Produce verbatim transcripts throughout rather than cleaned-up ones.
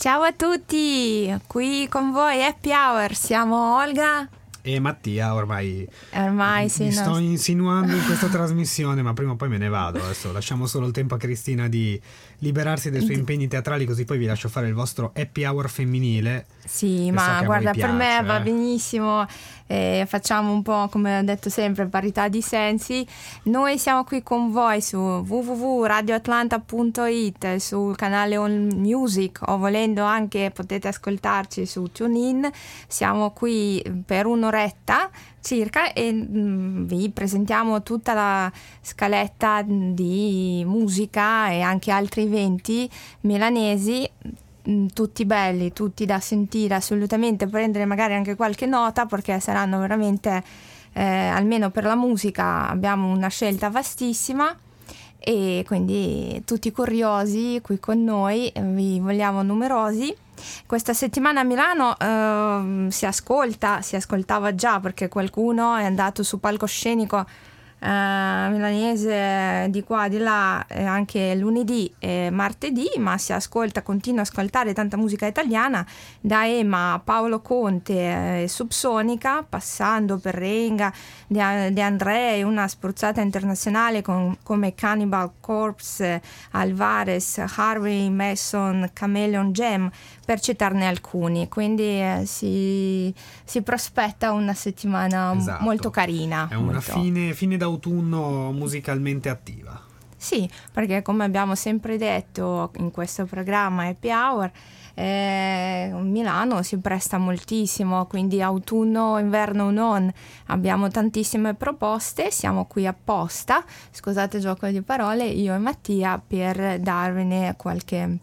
Ciao a tutti, qui con voi Happy Hour, siamo Olga e Mattia. Ormai, ormai sì, mi no. sto insinuando in questa trasmissione, ma prima o poi me ne vado. Adesso lasciamo solo il tempo a Cristina di liberarsi dei suoi impegni teatrali, così poi vi lascio fare il vostro Happy Hour femminile. Sì, ma so guarda, piace, per me eh. va benissimo, eh, facciamo un po', come ho detto sempre, parità di sensi. Noi siamo qui con voi su w w w punto radio atlanta punto i t, sul canale All Music, o volendo anche potete ascoltarci su TuneIn. Siamo qui per un'oretta circa e mh, vi presentiamo tutta la scaletta di musica e anche altri eventi milanesi, tutti belli, tutti da sentire, assolutamente prendere magari anche qualche nota, perché saranno veramente, eh, almeno per la musica abbiamo una scelta vastissima, e quindi tutti curiosi qui con noi, vi vogliamo numerosi. Questa settimana a Milano eh, si ascolta, si ascoltava già, perché qualcuno è andato su palcoscenico Uh, milanese di qua di là, eh, anche lunedì e martedì, ma si ascolta, continua a ascoltare tanta musica italiana, da Ema, Paolo Conte, eh, Subsonica, passando per Renga, De, De André, una spruzzata internazionale con, come Cannibal Corpse, Alvarez, Harvey Mason, Chameleon Jam, per citarne alcuni. Quindi eh, si, si prospetta una settimana esatto. molto carina. È una molto. fine, fine d'autunno musicalmente attiva. Sì, perché come abbiamo sempre detto in questo programma Happy Hour, eh, Milano si presta moltissimo, quindi autunno, inverno non, abbiamo tantissime proposte, siamo qui apposta, scusate il gioco di parole, io e Mattia, per darvene qualche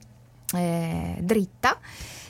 eh, dritta.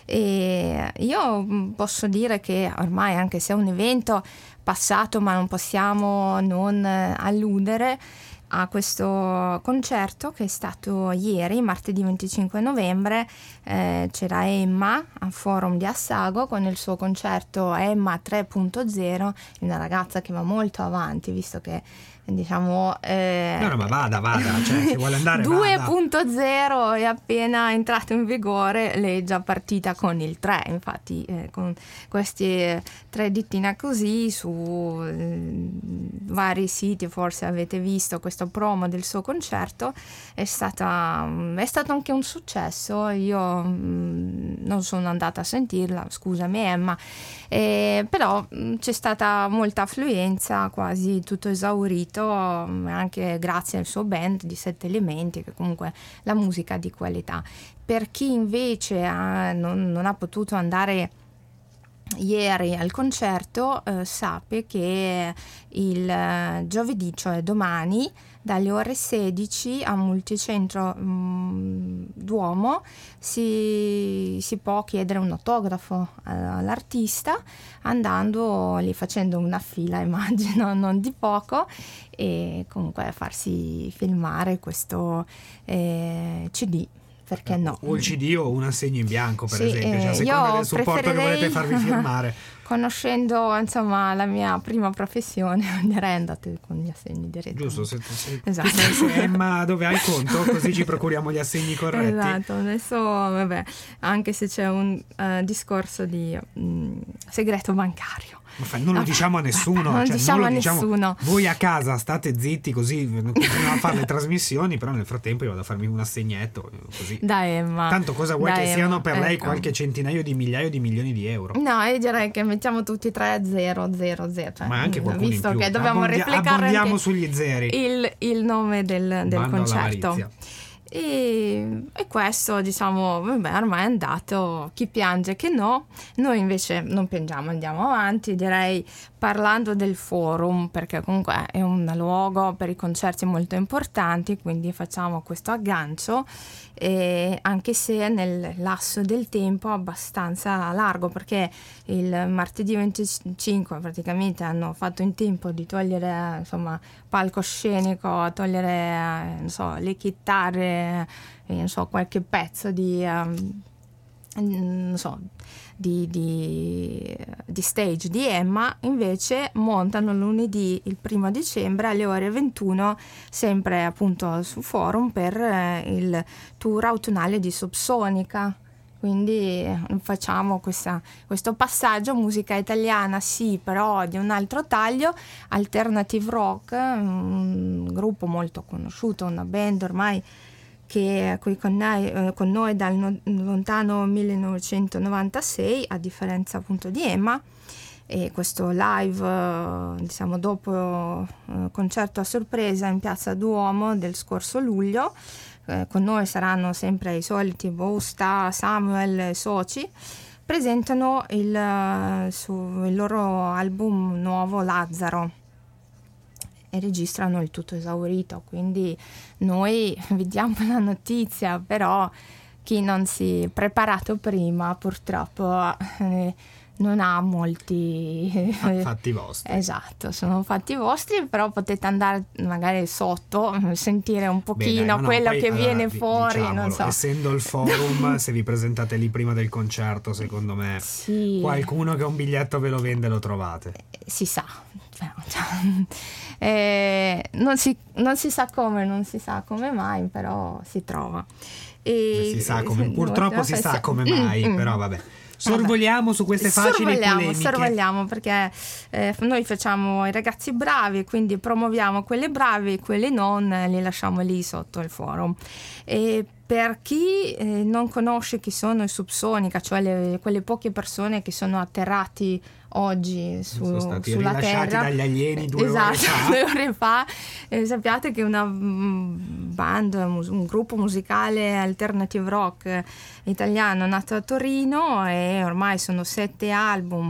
E io posso dire che ormai, anche se è un evento passato, ma non possiamo non alludere a questo concerto che è stato ieri, martedì venticinque novembre. Eh, c'era Emma al Forum di Assago con il suo concerto Emma tre punto zero, una ragazza che va molto avanti, visto che diciamo eh, no, no, ma vada, vada, cioè se vuole andare due punto zero è appena entrato in vigore, lei è già partita con il tre, infatti eh, con questi tre dittina così su eh, vari siti, forse avete visto questo promo del suo concerto, è stata è stato anche un successo. Io mh, non sono andata a sentirla, scusami Emma, eh, però mh, c'è stata molta affluenza, quasi tutto esaurito, anche grazie al suo band di Sette Elementi, che comunque la musica di qualità. Per chi invece ha, non, non ha potuto andare ieri al concerto, eh, sape che il eh, giovedì, cioè domani, dalle ore sedici a Multicentro mh, Duomo si, si può chiedere un autografo all'artista, andando lì, facendo una fila, immagino non di poco, e comunque farsi filmare questo eh, C D. Perché no? O il C D o un assegno in bianco, per sì, esempio, cioè, a seconda del supporto che volete farvi firmare. Conoscendo insomma la mia prima professione, direi andate con gli assegni diretti. Giusto, se, se, esatto. se, Emma, dove hai il conto, così ci procuriamo gli assegni corretti. Esatto, adesso vabbè, anche se c'è un uh, discorso di um, segreto bancario. Non lo diciamo a nessuno, non cioè, diciamo non lo a diciamo. nessuno. Voi a casa state zitti, così continuiamo a fare le trasmissioni, però nel frattempo io vado a farmi un assegnetto così. Da Emma. Tanto cosa vuoi da che Emma, siano per ecco. lei qualche centinaio di migliaio di milioni di euro? No, io direi che mettiamo tutti tre zero zero zero, cioè, ma anche qualcuno visto in più. che dobbiamo Abbondi- replicare abbondiamo anche sugli zeri il, il nome del, del concerto. E, e questo, diciamo, vabbè, ormai è andato, chi piange che no. Noi invece non piangiamo, andiamo avanti, direi, parlando del forum, perché comunque è un luogo per i concerti molto importanti, quindi facciamo questo aggancio, e anche se nel lasso del tempo abbastanza largo, perché il martedì venticinque praticamente hanno fatto in tempo di togliere, insomma, palcoscenico, togliere, non so, le chitarre, non so, qualche pezzo di um, non so di, di, di stage di Emma. Invece montano lunedì il primo dicembre alle ore ventuno, sempre appunto su forum, per eh, il tour autunnale di Subsonica. quindi facciamo questa, questo passaggio, musica italiana sì, però di un altro taglio, alternative rock, un gruppo molto conosciuto, una band ormai che è qui con noi, eh, con noi dal no, lontano millenovecentonovantasei, a differenza appunto di Emma. E questo live, eh, diciamo dopo eh, concerto a sorpresa in Piazza Duomo del scorso luglio, eh, con noi saranno sempre i soliti Bosta, Samuel e soci, presentano il, su, il loro album nuovo Lazzaro e registrano il tutto esaurito, quindi noi vediamo la notizia, però chi non si è preparato prima purtroppo eh, non ha molti fatti vostri. Esatto, sono fatti vostri, però potete andare magari sotto, sentire un pochino. Beh, dai, no, quello poi, che allora, viene fuori, non so. Essendo il forum, se vi presentate lì prima del concerto, secondo me sì. Qualcuno che un biglietto ve lo vende lo trovate. Eh, si sa. eh, non, si, non si sa come, non si sa come mai, però si trova. E, si sa come, purtroppo si sa come mai, mm, però vabbè. Sorvoliamo su queste facili sorvoliamo, polemiche. Sorvoliamo perché eh, noi facciamo i ragazzi bravi, quindi promuoviamo quelli bravi, quelli non li lasciamo lì sotto il forum. E per chi eh, non conosce chi sono i Subsonica, cioè le, quelle poche persone che sono atterrati oggi su, sono stati sulla rilasciati terra dagli alieni due esatto, ore fa, due ore fa eh, sappiate che una band, un gruppo musicale alternative rock italiano nato a Torino, e ormai sono sette album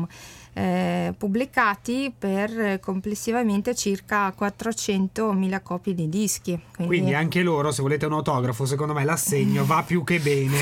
eh, pubblicati per complessivamente circa quattrocentomila copie di dischi, quindi... quindi anche loro, se volete un autografo, secondo me l'assegno va più che bene.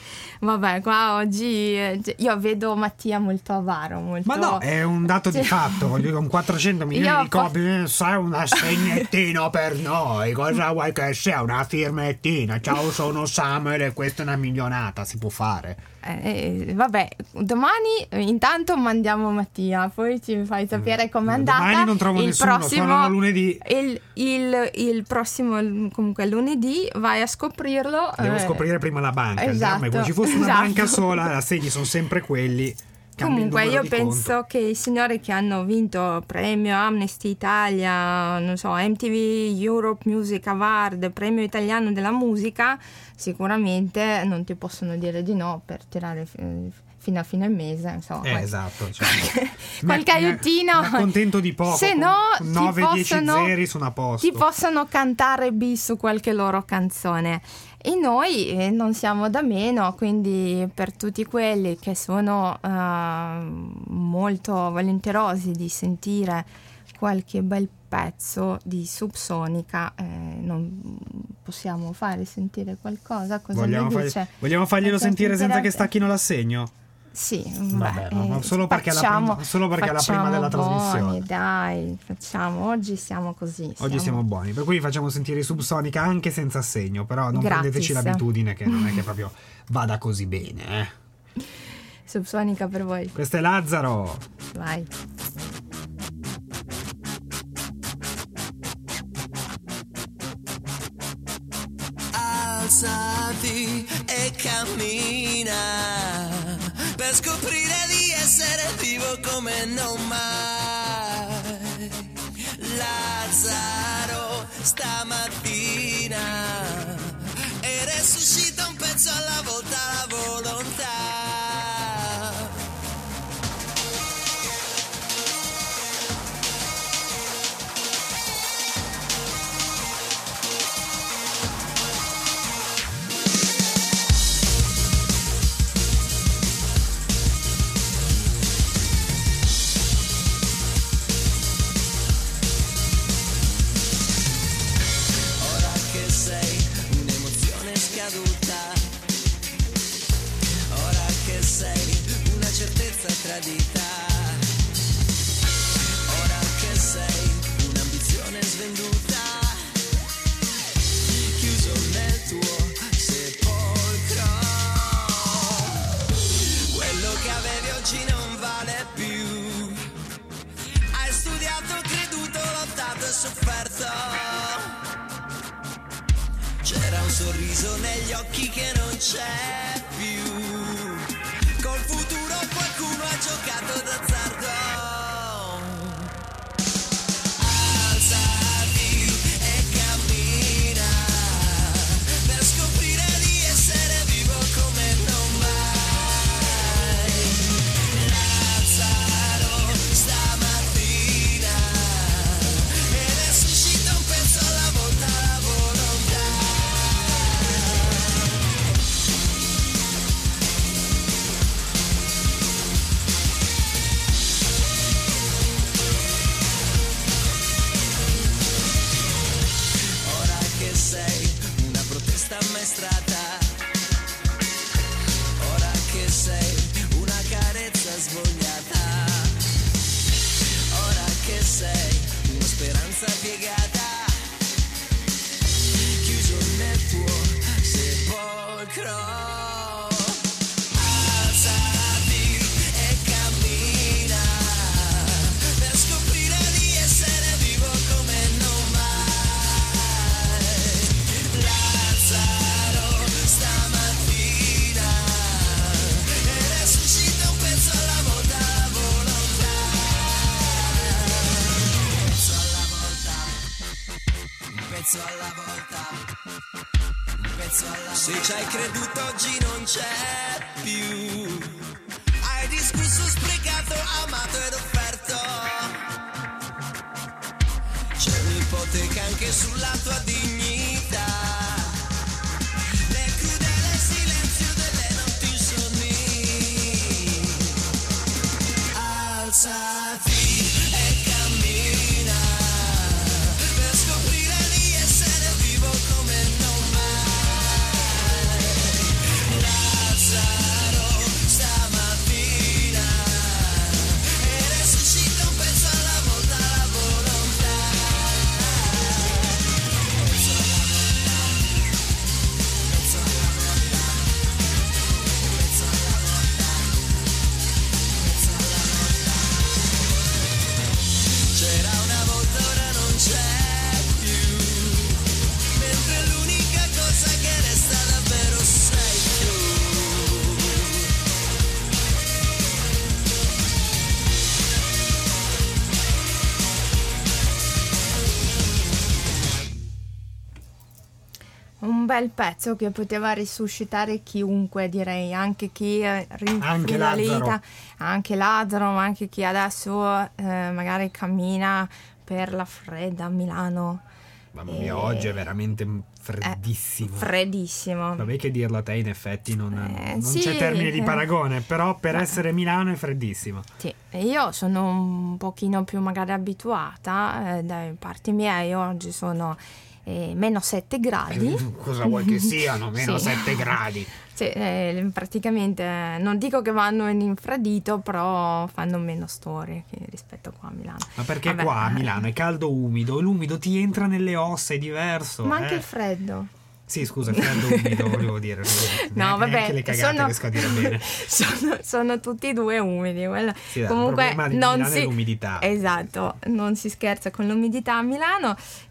Vabbè, qua oggi io vedo Mattia molto avaro, molto... Ma no, è un dato di fatto, voglio dire, con quattrocento milioni io di copie, po- sai, un assegnettino per noi, cosa vuoi che sia, una firmettina, ciao sono Samuel e questa è una milionata, si può fare. Eh, vabbè, domani intanto mandiamo Mattia, poi ci fai sapere com'è andata. Domani non trovo il nessuno, prossimo, sono lunedì. Il, il, il prossimo, comunque lunedì, vai a scoprirlo. Devo eh, scoprire prima la banca, esatto, come ci fosse una esatto. banca sola, i segni sono sempre quelli. Comunque io penso conto. Che i signori che hanno vinto premio Amnesty Italia, non so, M T V Europe Music Award, premio italiano della musica, sicuramente non ti possono dire di no per tirare fino a fine mese, insomma. Eh, esatto, cioè, qualche aiutino. Mi accontento di poco. Se no, nove dieci zeri sono a posto. Ti possono cantare bis su qualche loro canzone. E noi eh, non siamo da meno, quindi per tutti quelli che sono uh, molto volenterosi di sentire qualche bel pezzo di Subsonica, eh, non possiamo fare sentire qualcosa? Cosa vogliamo, mi dice? Fargli, vogliamo farglielo sentire senza che stacchino l'assegno? Sì, vabbè, beh, no, solo perché, facciamo, alla, solo perché alla prima della buoni, trasmissione. Dai, facciamo, oggi siamo così. Oggi siamo... siamo buoni, per cui facciamo sentire i Subsonica anche senza assegno, però non Gratis. Prendeteci l'abitudine che non è che proprio vada così bene. Eh. Subsonica per voi. Questo è Lazzaro. Vai. Alzati e cammina per scoprire di essere vivo come non mai. Lazzaro stamattina e resuscita un pezzo alla volta la volontà. Ora che sei una certezza tradita, ora che sei un'ambizione svenduta, chiuso nel tuo sepolcro. Quello che avevi oggi non vale più. Hai studiato, creduto, lottato e sofferto. C'era un sorriso negli occhi che non c'è più. Se ci hai creduto oggi non c'è più. Hai discusso, sprecato, amato ed offerto. C'è un'ipoteca anche sulla tua dignità. Nel crudele silenzio delle notti insonni. Alzati e cammina per scoprire di essere vivo come non mai. Lazzaro stamattina e resuscita un pezzo alla volta la volontà. C'era una volta, ora non c'è più, mentre l'unica cosa che resta davvero sei tu. Un bel pezzo che poteva risuscitare chiunque, direi, anche chi è rinfredolita, anche Lazzaro, ma anche chi adesso eh, magari cammina per la fredda Milano. Mamma E- mia, oggi è veramente freddissimo. Freddissimo. Vabbè che dirlo a te in effetti non, Eh, non sì, c'è termine di eh. paragone, però per Ma- essere Milano è freddissimo. Sì, e io sono un pochino più magari abituata, eh, dai parti miei oggi sono eh, meno sette gradi. Cosa vuoi che siano? Meno Sì. sette gradi. Sì, eh, praticamente eh, non dico che vanno in infradito, però fanno meno storie che rispetto qua a Milano. Ma perché Vabbè, qua a eh, Milano è caldo umido, l'umido ti entra nelle ossa, è diverso. Ma anche eh. il freddo. Sì, scusa, freddo umido volevo dire. No, Neanche vabbè, le cagate sono, riesco a dire bene. sono, sono tutti e due umidi. Quella- Sì, dai, comunque il problema di non Milano si, è l'umidità. Esatto, non si scherza con l'umidità a Milano.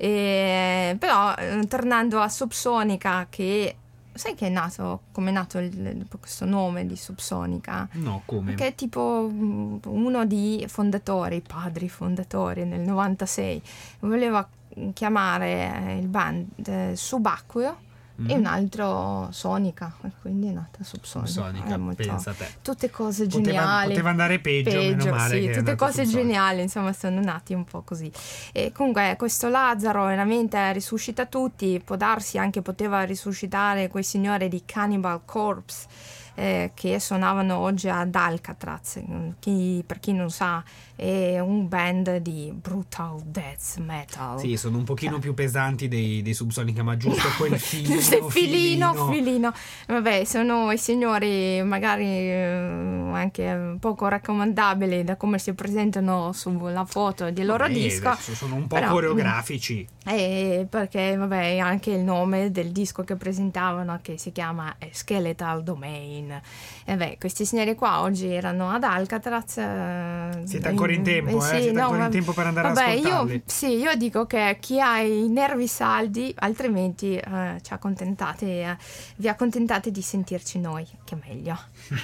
eh, però eh, tornando a Subsonica, che sai che è nato, come è nato il- questo nome di Subsonica? No, come? Che è tipo mm, uno dei fondatori, padri fondatori nel novantasei, voleva chiamare eh, il band eh, Subacqueo e Mm. un altro Sonica, e quindi è nata Subsonica. Subsonica, È molto- pensa a te. Tutte cose Poteva- geniali. poteva andare peggio, meno male sì, che è tutte andato cose Subsonica. geniali, insomma, sono nati un po' così. E comunque questo Lazzaro veramente risuscita tutti, può darsi anche poteva risuscitare quei signori di Cannibal Corpse eh, che suonavano oggi ad Alcatraz. Chi, per chi non sa, è un band di brutal death metal. Sì, sono un pochino più pesanti dei, dei Subsonica, ma giusto quel filino, filino, filino, filino. Vabbè, sono i signori magari eh, anche poco raccomandabili da come si presentano sulla foto del loro Vabbè, disco. adesso sono un po' Però, coreografici. Eh, perché vabbè anche il nome del disco che presentavano, che si chiama Skeletal Domain. E beh, questi signori qua oggi erano ad Alcatraz. eh, Siete ancora in tempo, eh? sì, Siete no, ancora in ma- tempo per andare ad vabbè, ascoltarli. io, sì, io dico che chi ha i nervi saldi, altrimenti eh, ci accontentate, eh, vi accontentate di sentirci noi, che è meglio.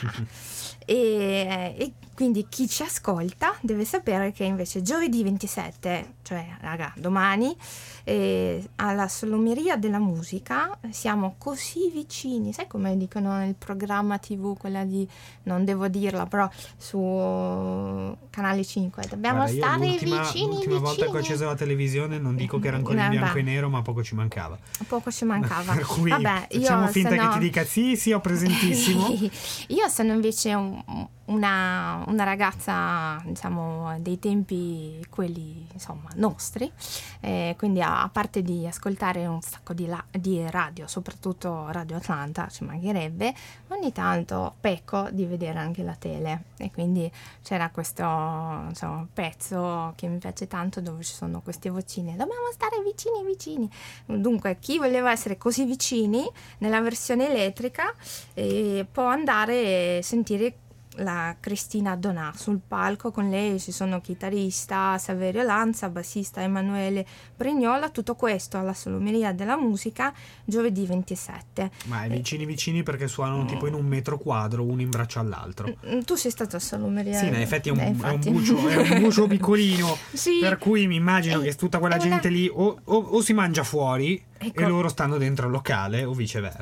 e, e quindi chi ci ascolta deve sapere che invece giovedì ventisette, cioè raga, domani, eh, alla Salomeria della Musica siamo così vicini, sai come dicono nel programma tivù, quella di, non devo dirla, però su Canale cinque, dobbiamo Guarda, io stare l'ultima, vicini l'ultima volta che ho vicini. acceso la televisione, non dico che era ancora in Eh, bianco beh. e nero, ma poco ci mancava. Poco ci mancava. Per cui Vabbè, io facciamo finta sono- che ti dica sì, sì, ho presentissimo. Io sono invece un- una, una ragazza, diciamo, dei tempi quelli, insomma, nostri, eh, quindi a, a parte di ascoltare un sacco di, la- di radio, soprattutto Radio Atlanta, ci mancherebbe, ogni tanto pecco di vedere anche la tele, e quindi c'era questo, insomma, pezzo che mi piace tanto dove ci sono queste vocine, dobbiamo stare vicini vicini. Dunque chi voleva essere così vicini nella versione elettrica eh, può andare e sentire la Cristina Donà sul palco. Con lei ci sono chitarrista Saverio Lanza, bassista Emanuele Brignola, tutto questo alla Salomeria della Musica giovedì ventisette. Ma è vicini vicini perché suonano tipo in un metro quadro, uno in braccio all'altro. Mm, tu sei stato a Salomeria? Sì, in effetti è un, Eh, è un infatti. bucio, è un bucio piccolino, Sì. per cui mi immagino È- che tutta quella è una- gente lì o, o- o si mangia fuori Ecco. e loro stanno dentro il locale o viceversa.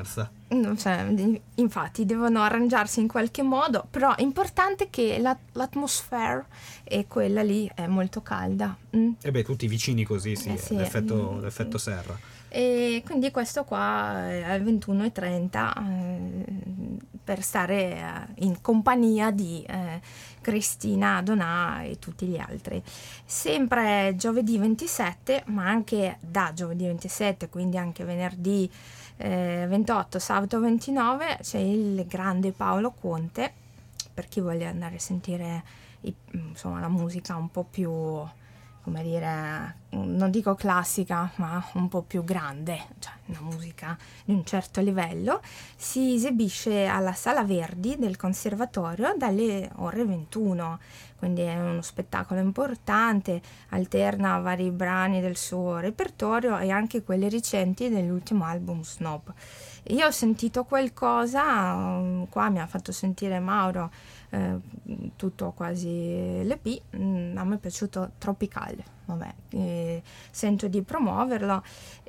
cioè, infatti devono arrangiarsi in qualche modo, però è importante che la, l'atmosfera è quella lì, è molto calda. Mm? E beh, tutti vicini così, sì, eh sì. L'effetto, l'effetto serra. E quindi questo qua è alle ventuno e trenta eh, per stare in compagnia di eh, Cristina Donà e tutti gli altri. Sempre giovedì ventisette, ma anche da giovedì ventisette, quindi anche venerdì eh, ventotto, sabato ventinove, c'è il grande Paolo Conte, per chi voglia andare a sentire i, insomma, la musica un po' più, come dire, non dico classica, ma un po' più grande, cioè una musica di un certo livello. Si esibisce alla Sala Verdi del Conservatorio dalle ore ventuno, quindi è uno spettacolo importante, alterna vari brani del suo repertorio e anche quelli recenti dell'ultimo album Snob. Io ho sentito qualcosa, qua mi ha fatto sentire Mauro, eh, tutto quasi l'E P, mm, a me è piaciuto Tropical, vabbè, eh, sento di promuoverlo,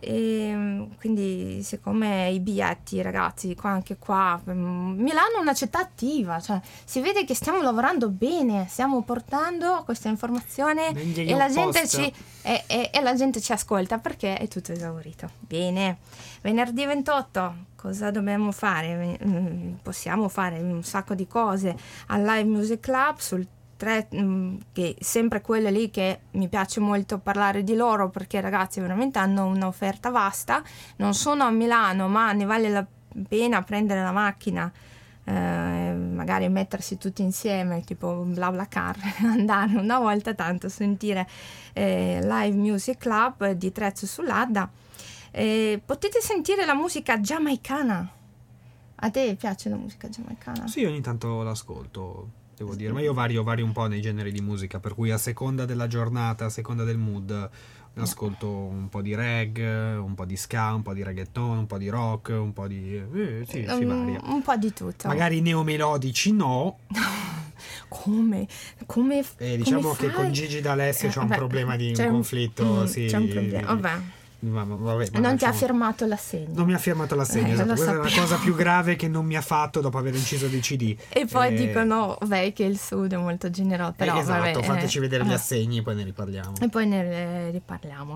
e quindi siccome i biglietti, ragazzi, qua, anche qua, Milano è una città attiva, cioè si vede che stiamo lavorando bene, stiamo portando questa informazione e la, gente ci, e, e, e la gente ci ascolta perché è tutto esaurito. Bene, venerdì ventotto, cosa dobbiamo fare? Possiamo fare un sacco di cose al Live Music Club sul tre, che è sempre quello lì che mi piace molto parlare di loro, perché ragazzi veramente hanno un'offerta vasta, non sono a Milano ma ne vale la pena prendere la macchina, eh, magari mettersi tutti insieme tipo BlaBlaCar, andare una volta tanto a sentire eh, Live Music Club di Trezzo sull'Adda. Eh, potete sentire la musica giamaicana. A te piace la musica giamaicana? Sì, ogni tanto l'ascolto, devo dire, ma io vario, vario un po' nei generi di musica, per cui a seconda della giornata, a seconda del mood, ascolto un po' di reggae, un po' di ska, un po' di reggaeton, un po' di rock, un po' di... Eh, sì, si varia. Un, un po' di tutto. Magari neomelodici no. Come? Come eh, diciamo come che fai? con Gigi D'Alessio c'è un Vabbè, problema di c'è un conflitto, mm, sì. C'è un problema, vabbè. Ma, vabbè, ma non ti ha diciamo, firmato l'assegno. Non mi ha firmato l'assegno, eh, esatto. Questa sappiamo. è la cosa più grave che non mi ha fatto dopo aver inciso dei C D. E poi eh, dicono vabbè, che il Sud è molto generoso, però eh, esatto, vabbè, fateci eh, vedere gli eh. assegni e poi ne riparliamo. E poi ne riparliamo.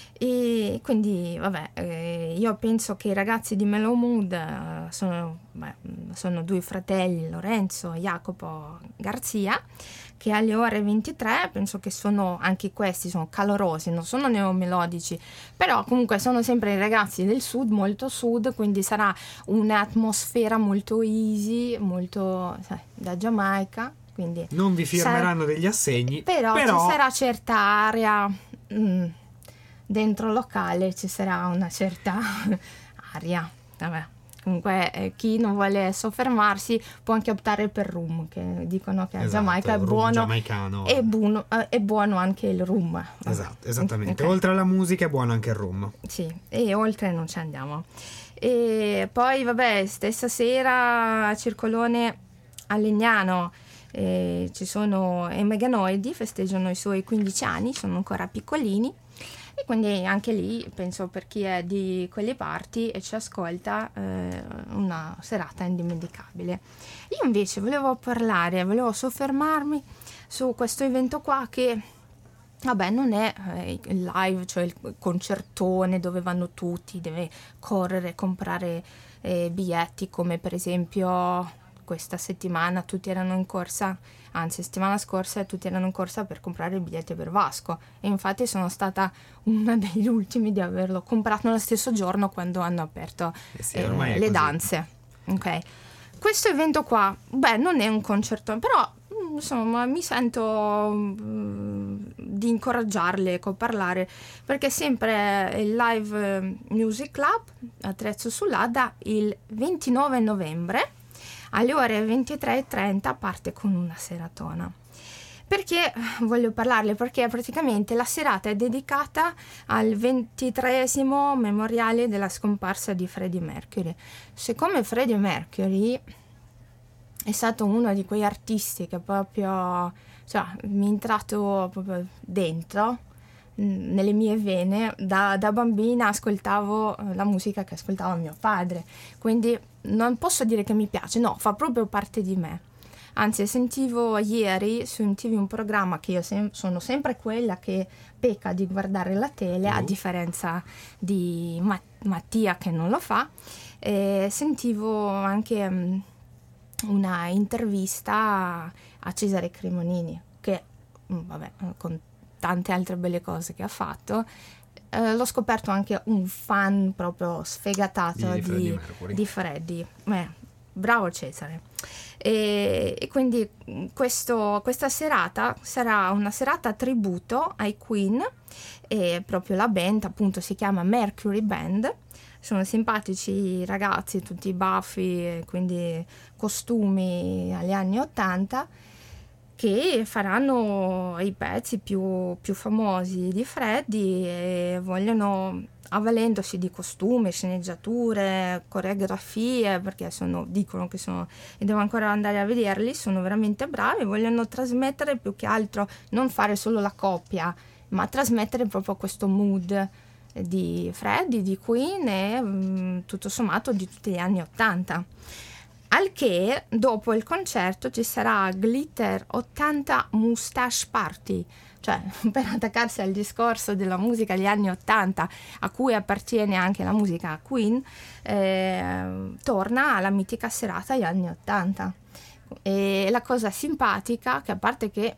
E quindi vabbè, eh, io penso che i ragazzi di Mellow Mood eh, sono, beh, sono due fratelli, Lorenzo e Jacopo Garzia, che alle ore ventitré penso che sono anche questi, sono calorosi, non sono neomelodici, però comunque sono sempre i ragazzi del sud, molto sud, quindi sarà un'atmosfera molto easy, molto sai, da Giamaica, quindi non vi firmeranno sarà, degli assegni, però, però ci sarà certa area mh, dentro il locale, ci sarà una certa aria, vabbè. Comunque eh, chi non vuole soffermarsi può anche optare per rum, che dicono che a esatto, Giamaica è rum buono, giamaicano. è buono, eh, è buono anche il rum. Esatto, esattamente. Okay. Oltre alla musica è buono anche il rum. Sì, e oltre non ci andiamo. E poi vabbè, stessa sera a Circolone a Legnano eh, ci sono i Meganoidi, festeggiano i suoi quindici anni, sono ancora piccolini. E quindi anche lì penso per chi è di quelle parti e ci ascolta eh, una serata indimenticabile. Io invece volevo parlare, volevo soffermarmi su questo evento qua che vabbè non è eh, il live, cioè il concertone dove vanno tutti, deve correre, comprare eh, biglietti, come per esempio questa settimana tutti erano in corsa, anzi settimana scorsa tutti erano in corsa per comprare i biglietti per Vasco, e infatti sono stata una degli ultimi di averlo comprato nello stesso giorno quando hanno aperto eh sì, eh, le così. danze. Ok, questo evento qua, beh, non è un concerto, però insomma mi sento mh, di incoraggiarle a parlare, perché sempre il Live Music Club a Trezzo sull'Adda il ventinove novembre alle ore ventitré e trenta parte con una seratona. Perché voglio parlarle? Perché praticamente la serata è dedicata al ventitreesimo memoriale della scomparsa di Freddie Mercury. Siccome Freddie Mercury è stato uno di quei artisti che proprio, cioè, mi è entrato proprio dentro, nelle mie vene. Da, da bambina ascoltavo la musica che ascoltava mio padre, quindi non posso dire che mi piace, no, fa proprio parte di me. Anzi, sentivo ieri su M T V un programma che io sem- sono sempre quella che pecca di guardare la tele, uh. a differenza di Ma- Mattia che non lo fa. E sentivo anche um, una intervista a Cesare Cremonini, che um, vabbè, con tante altre belle cose che ha fatto, eh, l'ho scoperto anche un fan proprio sfegatato di, di, di, di Freddie. Eh, bravo Cesare. E, e quindi questo, questa serata sarà una serata tributo ai Queen, e proprio la band appunto si chiama Mercury Band. Sono simpatici ragazzi, tutti baffi, quindi costumi agli anni ottanta, che faranno i pezzi più, più famosi di Freddie e vogliono, avvalendosi di costumi, sceneggiature, coreografie, perché sono, dicono che sono, e devo ancora andare a vederli, sono veramente bravi, vogliono trasmettere più che altro, non fare solo la coppia, ma trasmettere proprio questo mood di Freddie, di Queen e mh, tutto sommato di tutti gli anni ottanta. Al che dopo il concerto ci sarà Glitter ottanta Moustache Party, cioè per attaccarsi al discorso della musica degli anni ottanta a cui appartiene anche la musica Queen, eh, torna alla mitica serata degli anni ottanta. E la cosa simpatica, che a parte che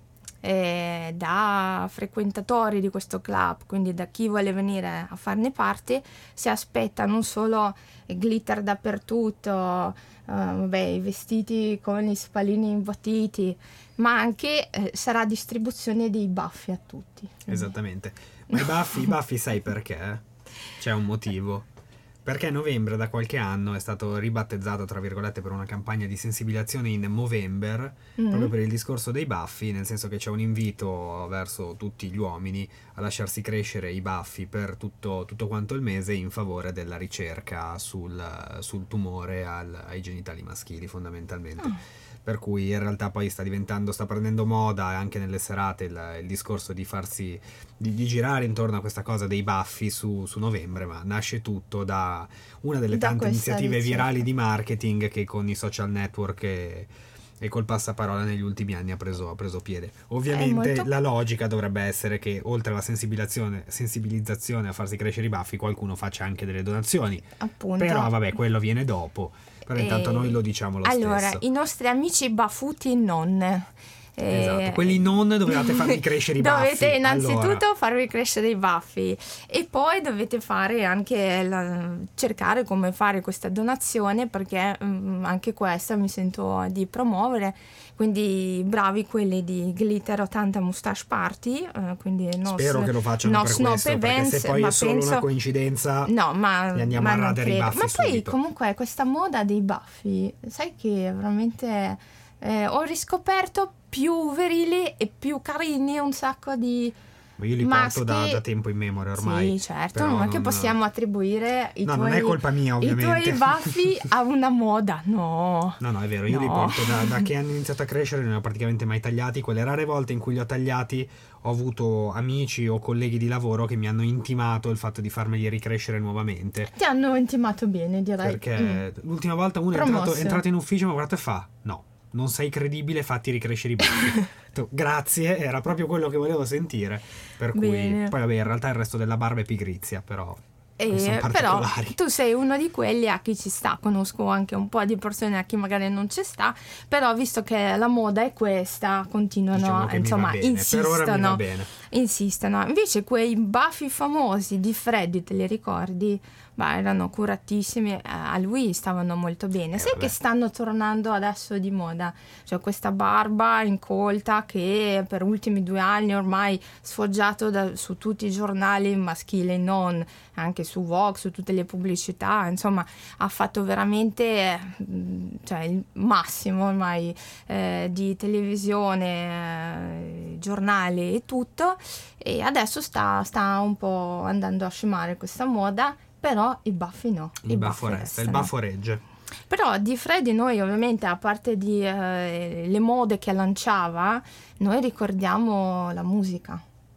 eh, da frequentatori di questo club, quindi da chi vuole venire a farne parte, si aspetta non solo glitter dappertutto, uh, vabbè, i vestiti con gli spallini imbottiti, ma anche eh, sarà distribuzione dei baffi a tutti. Esattamente. Ma i baffi, i baffi sai perché? C'è un motivo. Perché novembre da qualche anno è stato ribattezzato, tra virgolette, per una campagna di sensibilizzazione in Movember, mm-hmm. proprio per il discorso dei baffi, nel senso che c'è un invito verso tutti gli uomini a lasciarsi crescere i baffi per tutto, tutto quanto il mese in favore della ricerca sul, sul tumore al, ai genitali maschili, fondamentalmente. Oh. Per cui in realtà poi sta diventando, sta prendendo moda anche nelle serate il, il discorso di farsi, di, di girare intorno a questa cosa dei baffi su, su novembre, ma nasce tutto da una delle da tante iniziative ricerca. virali di marketing che con i social network e, e col passaparola negli ultimi anni ha preso, ha preso piede. Ovviamente molto... la logica dovrebbe essere che oltre alla sensibilizzazione, sensibilizzazione a farsi crescere i baffi, qualcuno faccia anche delle donazioni. Appunto. Però vabbè, quello viene dopo. Però intanto noi lo diciamo lo allora, stesso. Allora, i nostri amici baffuti non... Esatto, eh, quelli non dovevate farvi crescere i baffi. Dovete innanzitutto allora. farvi crescere i baffi e poi dovete fare anche la, cercare come fare questa donazione, perché mh, anche questa mi sento di promuovere. Quindi bravi quelli di Glitter ottanta Moustache Party, eh, quindi no, spero che lo facciano no, per questo, events, perché se poi ma è solo penso, una coincidenza no, ma, li andiamo ma a radere i baffi ma poi subito. Comunque questa moda dei baffi, sai che veramente eh, ho riscoperto più virili e più carini un sacco di ma io li maschi. porto da, da tempo in memoria ormai. Sì, certo, non è che possiamo attribuire i, no, tuoi, non è colpa mia, ovviamente. i tuoi baffi a una moda, no. No, no, è vero, io no. li porto da, da che hanno iniziato a crescere, non li ho praticamente mai tagliati. Quelle rare volte in cui li ho tagliati ho avuto amici o colleghi di lavoro che mi hanno intimato il fatto di farmeli ricrescere nuovamente. Ti hanno intimato bene, direi. Perché mm. l'ultima volta uno è entrato, è entrato in ufficio, mi ha guardato e fa, no, non sei credibile, fatti ricrescere i baffi. Grazie, era proprio quello che volevo sentire. Per cui bene. Poi vabbè, in realtà il resto della barba è pigrizia, però eh, però tu sei uno di quelli a chi ci sta. Conosco anche un po' di persone a chi magari non ci sta, però visto che la moda è questa, continuano, diciamo insomma, bene, insistono insistono. Invece quei baffi famosi di Freddie, te li ricordi? Beh, erano curatissimi, a lui stavano molto bene. Eh, sai vabbè. Che stanno tornando adesso di moda, cioè questa barba incolta che per ultimi due anni ormai sfoggiato da, su tutti i giornali maschili e non, anche su Vogue, su tutte le pubblicità, insomma ha fatto veramente cioè, il massimo ormai eh, di televisione, eh, giornali e tutto, e adesso sta, sta un po' andando a scemare questa moda. Però i baffi no. Il I baffo resta, il baffo regge. Però di Freddie noi ovviamente, a parte di eh, le mode che lanciava, noi ricordiamo la musica.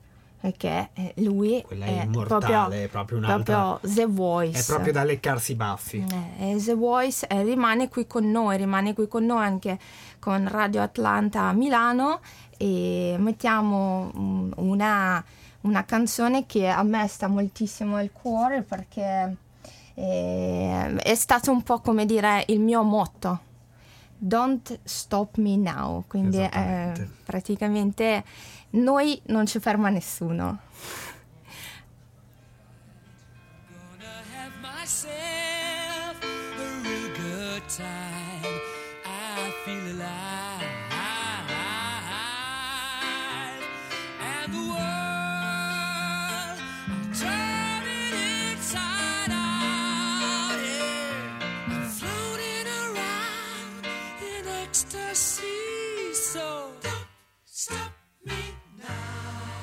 perché lui quella è, è immortale, proprio, è proprio un'altra, proprio The Voice, è proprio da leccarsi i baffi. Eh, è The Voice, e rimane qui con noi, rimane qui con noi anche con Radio Atlanta a Milano, e mettiamo una, una canzone che a me sta moltissimo al cuore, perché è, è stato un po', come dire, il mio motto. Don't stop me now, quindi eh, praticamente noi non ci ferma nessuno. Gonna have myself a real good time. I feel alive, and the world I'm turning inside out. Yeah, I'm floating around in ecstasy. So don't stop me now.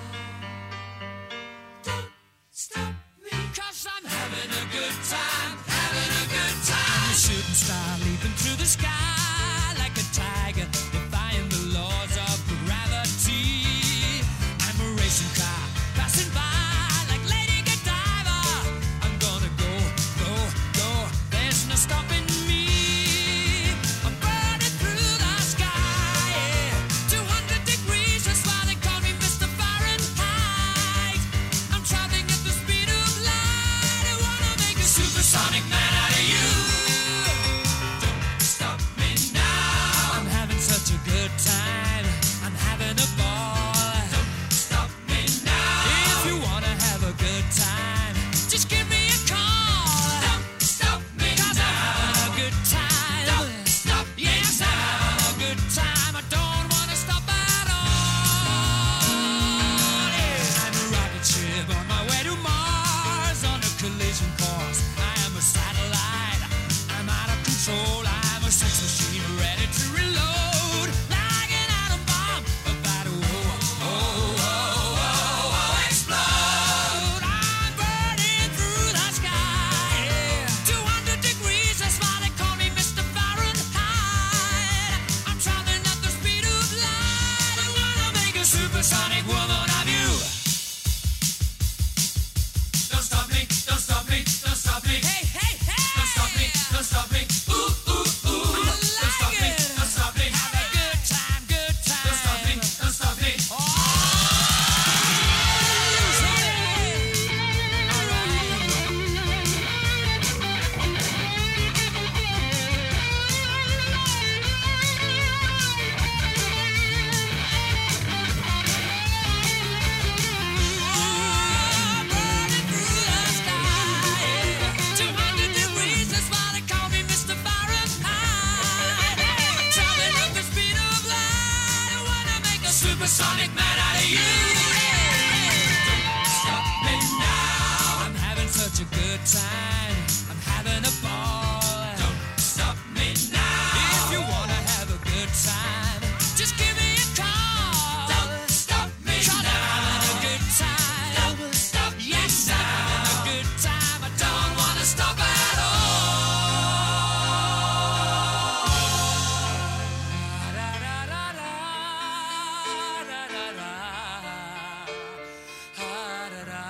Don't stop me, 'cause I'm having a good time, having a good time. A shooting star leaping through the sky like a tiger, defying the laws of gravity. I'm a racing car passing by like Lady Godiva. I'm gonna go, go, go, there's no stopping me. I'm burning through the sky, yeah. two hundred degrees, that's why they call me Mister Fahrenheit. I'm traveling at the speed of light. I wanna make a supersonic man out of you. Don't stop me now. I'm having such a good time. I'm having a ball. Don't stop me now. If you wanna have a good time, just give me a call. Don't stop me now. 'Cause I'm having a good time. Don't stop me yes, now. I'm having a good time. I don't wanna stop at all. Yeah. I'm a rocket ship on my way to Mars on a collision course. I am a satellite. I'm out of control. I'm a sex machine ready to reload. Like an atom bomb about to oh, oh, oh, oh, oh, explode. I'm burning through the sky. Yeah. two hundred degrees, that's why they call me Mister Fahrenheit. I'm traveling at the speed of light. I wanna make a supersonic woman of you. Don't stop me, don't stop me, don't stop me. Hey, hey, hey. Don't stop me, don't stop me. Ooh, ooh, ooh. I like don't stop me, it. Don't stop me. Have a good time, good time. Don't stop me, don't stop me. Oh, all burning through the sky. two hundred degrees, that's why they call me Mister Fahrenheit. Traveling at the speed of light. I wanna make a supersonic man out of you. Don't stop me now. I'm having such a good time. I'm having a ball. Don't stop me now. If you wanna have a good time, just give me a call. Don't stop me 'cause now. I'm having a good time. Don't stop yes, I'm having a good time. I don't wanna stop at all. Da, da, da, da, da, da, da, da, da, da.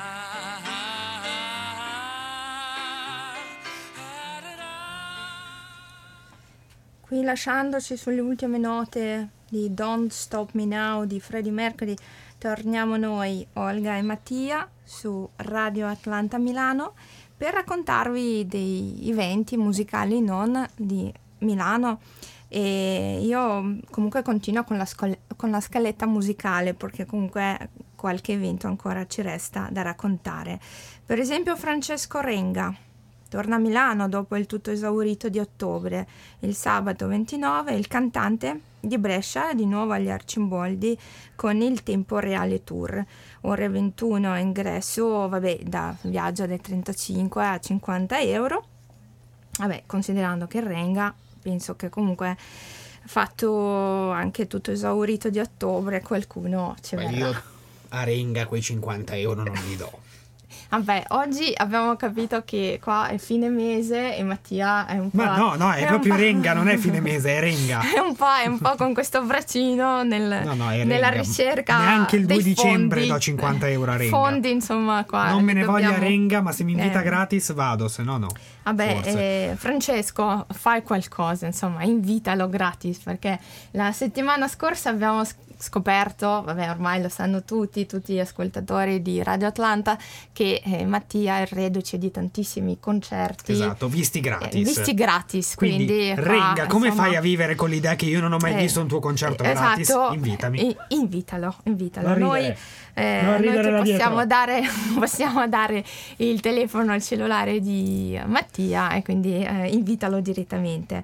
Qui lasciandoci sulle ultime note di Don't Stop Me Now di Freddie Mercury, torniamo noi, Olga e Mattia, su Radio Atlanta Milano, per raccontarvi dei eventi musicali non di Milano. E io comunque continuo con la, scol- con la scaletta musicale, perché comunque qualche evento ancora ci resta da raccontare. Per esempio Francesco Renga torna a Milano dopo il tutto esaurito di ottobre. Il sabato ventinove il cantante di Brescia è di nuovo agli Arcimboldi con il Tempo Reale Tour. Ore ventuno ingresso, vabbè, da viaggio dai trentacinque a cinquanta euro. Vabbè, considerando che Renga, penso che comunque fatto anche tutto esaurito di ottobre, qualcuno ci Beh, verrà. io a Renga quei cinquanta euro non li do. Vabbè, oggi abbiamo capito che qua è fine mese e Mattia è un po'... Ma no, no, è, è proprio renga, non è fine mese, è renga. È un po', è un po' con questo braccino nel, no, no, nella ricerca. Neanche il due dei dicembre fondi, do cinquanta euro a renga. Fondi, insomma, qua. Non me ne dobbiamo... voglia renga, ma se mi invita eh. gratis vado, se no no. Vabbè, eh, Francesco, fai qualcosa, insomma, invitalo gratis, perché la settimana scorsa abbiamo scoperto, vabbè, ormai lo sanno tutti, tutti gli ascoltatori di Radio Atlanta, che eh, Mattia è reduce di tantissimi concerti. Esatto, visti gratis. Eh, visti gratis, quindi... quindi qua, renga, come insomma, fai a vivere con l'idea che io non ho mai eh, visto un tuo concerto esatto, gratis? Invitami. I, invitalo, invitalo. Non Noi, ridere. eh, Non noi ridere ti da possiamo dietro. dare, possiamo dare il telefono, il cellulare di Mattia e quindi eh, invitalo direttamente.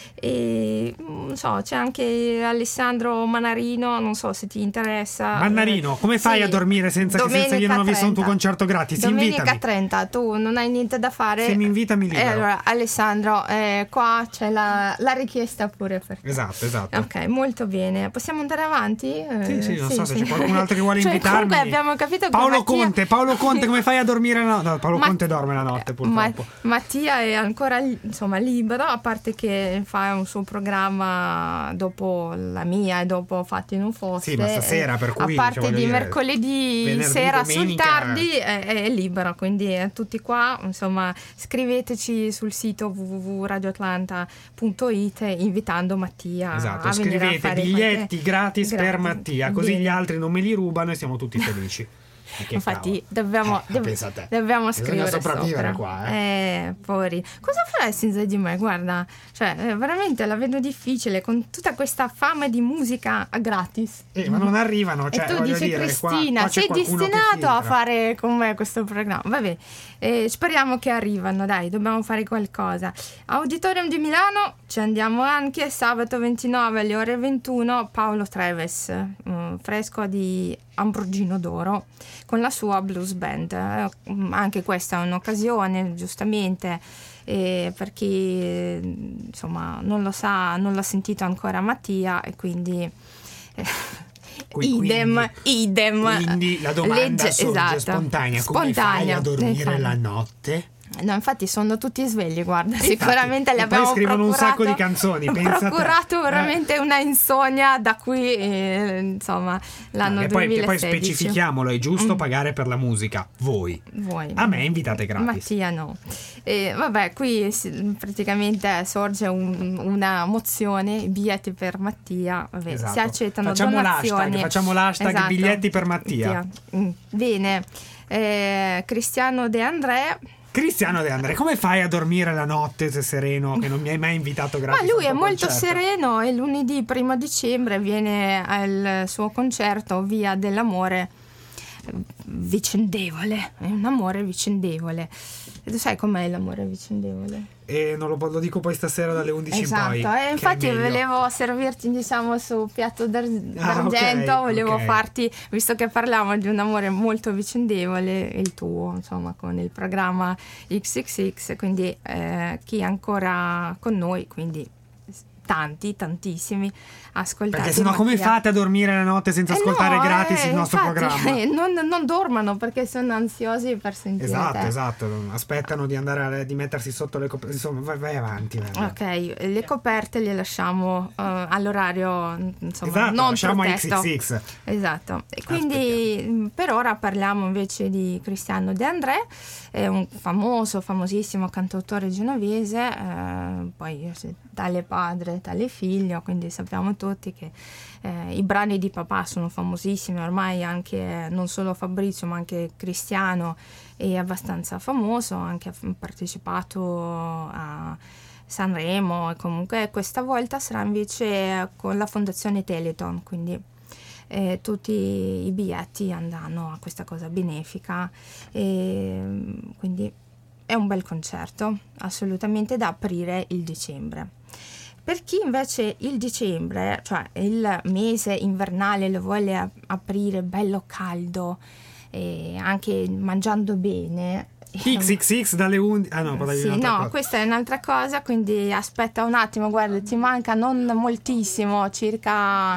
E non so, c'è anche Alessandro Mannarino, non so se ti interessa. Mannarino, come fai sì, a dormire senza che senza io non ho visto un tuo concerto gratis? Domenica Invitami. trenta, tu non hai niente da fare. Se mi invita mi libero. Eh, allora, Alessandro, eh, qua c'è la, la richiesta pure per te. Esatto, esatto. Ok, molto bene. Possiamo andare avanti? Eh, Sì, sì, non so se sì. c'è qualcun altro che vuole Cioè, invitarmi. Comunque abbiamo capito che Paolo Mattia... Conte, Paolo Conte, come fai a dormire la notte? No, Paolo Ma- Conte dorme la notte, purtroppo. Ma- Mattia è ancora insomma libero, a parte che fa un suo programma dopo la mia e dopo Fatti non fosse. Sì, ma stasera, per cui, a parte cioè, voglio di dire, mercoledì venerdì, sera sul domenica- tardi è, è libero, quindi eh, tutti qua, insomma, scriveteci sul sito w w w punto radio atlanta punto i t invitando Mattia Esatto, a venire a scrivete fare biglietti qualche... gratis per Gratis. Mattia, così Bene. gli altri non me li rubano e siamo tutti felici. Eh, che Infatti cavolo. dobbiamo, Eh, dov- pensa a te. dobbiamo Bisogna scrivere sopravvivere sopra. qua, eh. Eh, poveri. Cosa farai senza di me? Guarda, cioè, eh, veramente la vedo difficile con tutta questa fama di musica gratis. Eh, ma non arrivano, cioè, e tu voglio dici, dire, qua- Cristina, qua c'è sei qualcuno che destinato a filtra. fare con me questo programma. Vabbè, eh, speriamo che arrivano, dai, dobbiamo fare qualcosa. Auditorium di Milano, ci andiamo anche sabato ventinove alle ore ventuno, Paolo Treves, mm, fresco di Ambrogino d'Oro, con la sua blues band. Eh, anche questa è un'occasione, giustamente, eh, per chi eh, insomma non lo sa, non l'ha sentito ancora Mattia, e quindi eh, Qui- idem, quindi- idem. Quindi la domanda Legge- sorge esatto. spontanea: come fai Spontanea. a dormire Esatto. la notte? No, infatti sono tutti svegli, guarda, Infatti, sicuramente le e poi abbiamo scrivono un procurato- sacco di canzoni, pensa a te. procurato Eh. veramente una insonnia da cui eh, insomma l'anno E poi, e poi duemilasedici. specifichiamolo, è giusto pagare per la musica, voi. Voi. A me invitate gratis. Mattia no. E, vabbè, qui si- praticamente sorge un- una mozione, i biglietti per Mattia, vabbè, Esatto. si accettano Facciamo donazioni. l'hashtag, facciamo l'hashtag Esatto. biglietti per Mattia. Mm, bene. Eh, Cristiano De André. Cristiano De André, come fai a dormire la notte se sereno, che non mi hai mai invitato gratis? Ma lui a è un tuo molto concerto? sereno e lunedì primo dicembre viene al suo concerto Via dell'Amore vicendevole, è un amore vicendevole. E tu sai com'è l'amore vicendevole? E non lo, lo dico poi stasera dalle undici Esatto, in poi. e che infatti è meglio. volevo servirti diciamo su piatto d'ar- Ah, d'argento, ok, volevo ok. farti, visto che parliamo di un amore molto vicendevole, il tuo, insomma, con il programma X X X, quindi eh, chi è ancora con noi, quindi tanti, tantissimi, ascoltate. Perché sennò come Mattia. fate a dormire la notte senza Eh ascoltare no, gratis eh, il nostro infatti, programma? eh, non, non dormano perché sono ansiosi per sentire Esatto, te. esatto, aspettano di andare a, di mettersi sotto le coperte, insomma, vai, vai avanti. Vai. Ok, le coperte le lasciamo eh, all'orario, insomma, Esatto, non lasciamo a protetto. X X X. Esatto. E quindi mh, per ora parliamo invece di Cristiano De André, è un famoso, famosissimo cantautore genovese, eh, poi se- tale padre, tale figlio, quindi sappiamo tutti che eh, i brani di papà sono famosissimi, ormai anche non solo Fabrizio ma anche Cristiano è abbastanza famoso, anche ha f- partecipato a Sanremo, e comunque questa volta sarà invece con la fondazione Teleton, quindi eh, tutti i biglietti andranno a questa cosa benefica, e quindi è un bel concerto, assolutamente da aprire il dicembre. Per chi invece il dicembre, cioè il mese invernale, lo vuole a- aprire bello caldo e anche mangiando bene, X X X dalle undici. Ah no, sì, no, questa è un'altra cosa, quindi aspetta un attimo, guarda, ti manca non moltissimo, circa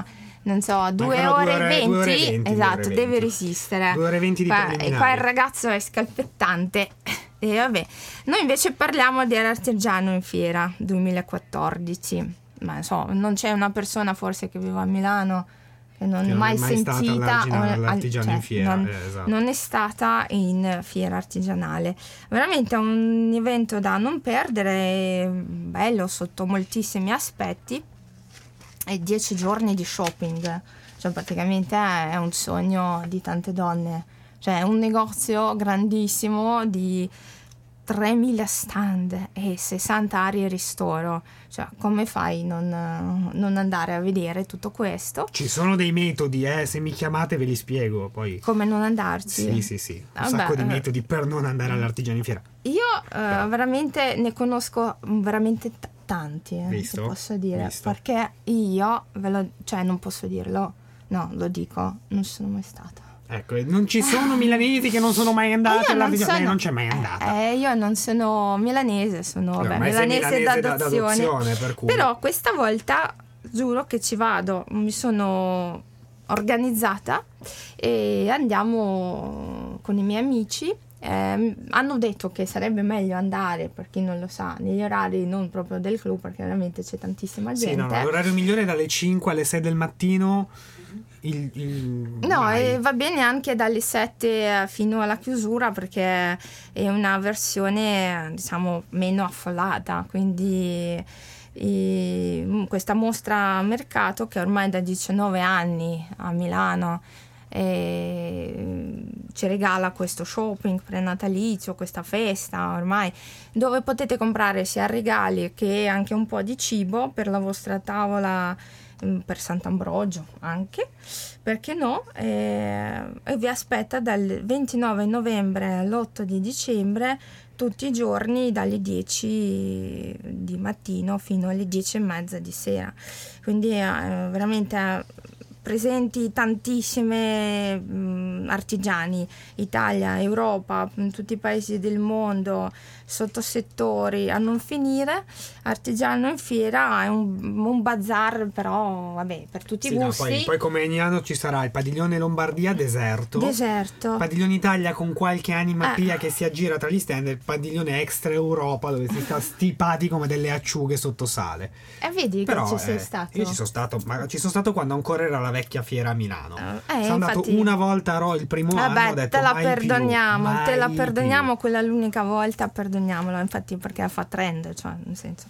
non so, due ore e venti, esatto, deve resistere. Due ore e venti di preliminari. E qua il ragazzo è scalpettante. E vabbè, noi invece parliamo dell'Artigiano in Fiera duemilaquattordici. Ma non so, non c'è una persona forse che vive a Milano che non è mai, mai sentita all'Artigiano cioè, in Fiera. Non, eh, esatto. non è stata in fiera artigianale. Veramente è un evento da non perdere, bello sotto moltissimi aspetti. E dieci giorni di shopping, cioè praticamente è un sogno di tante donne. Cioè è un negozio grandissimo di tremila stand e sessanta aree ristoro. Cioè, come fai non, non andare a vedere tutto questo? Ci sono dei metodi, eh, se mi chiamate ve li spiego. Poi come non andarci? Sì, sì, sì. Un Vabbè, sacco di metodi per non andare all'Artigiano in Fiera. Io uh, veramente ne conosco veramente t- tanti, eh, Visto? posso dire. Visto? Perché io, ve lo, cioè non posso dirlo, no, lo dico, non sono mai stata. Ecco, non ci sono milanesi che non sono mai andati all'Artigiano, sono, non c'è mai andata. Eh, io non sono milanese, sono No, vabbè, milanese, milanese d'adozione, d'adozione. per cui. Però questa volta giuro che ci vado, mi sono organizzata e andiamo con i miei amici. Eh, hanno detto che sarebbe meglio andare, per chi non lo sa, negli orari non proprio del club, perché veramente c'è tantissima gente. Sì, no, no, l'orario migliore è dalle cinque alle sei del mattino. Il, il... No, e va bene anche dalle sette fino alla chiusura, perché è una versione diciamo meno affollata, quindi e, questa mostra mercato che ormai da diciannove anni a Milano e ci regala questo shopping prenatalizio, questa festa ormai, dove potete comprare sia regali che anche un po' di cibo per la vostra tavola, per Sant'Ambrogio anche, perché no, e, e vi aspetta dal ventinove novembre all'otto di dicembre tutti i giorni dalle dieci di mattino fino alle dieci e mezza di sera, quindi eh, veramente eh, presenti tantissime mh, artigiani, Italia, Europa, in tutti i paesi del mondo, sottosettori a non finire. Artigiano in Fiera è un, un bazar, però vabbè, per tutti sì, i no, gusti. poi, poi come ogni anno ci sarà il padiglione Lombardia deserto, deserto. Padiglione Italia con qualche anima eh. pia che si aggira tra gli stand, e il padiglione extra Europa dove si sta stipati come delle acciughe sotto sale. E vedi però, che ci sei eh, stato? Io ci sono stato, ma ci sono stato quando ancora era la vecchia fiera a Milano. Eh, sono andato infatti, una volta a Ro il primo vabbè, anno, ho detto te la mai perdoniamo, più, te la mai perdoniamo, più. quella l'unica volta, perdoniamola, infatti, perché fa trend, cioè nel senso,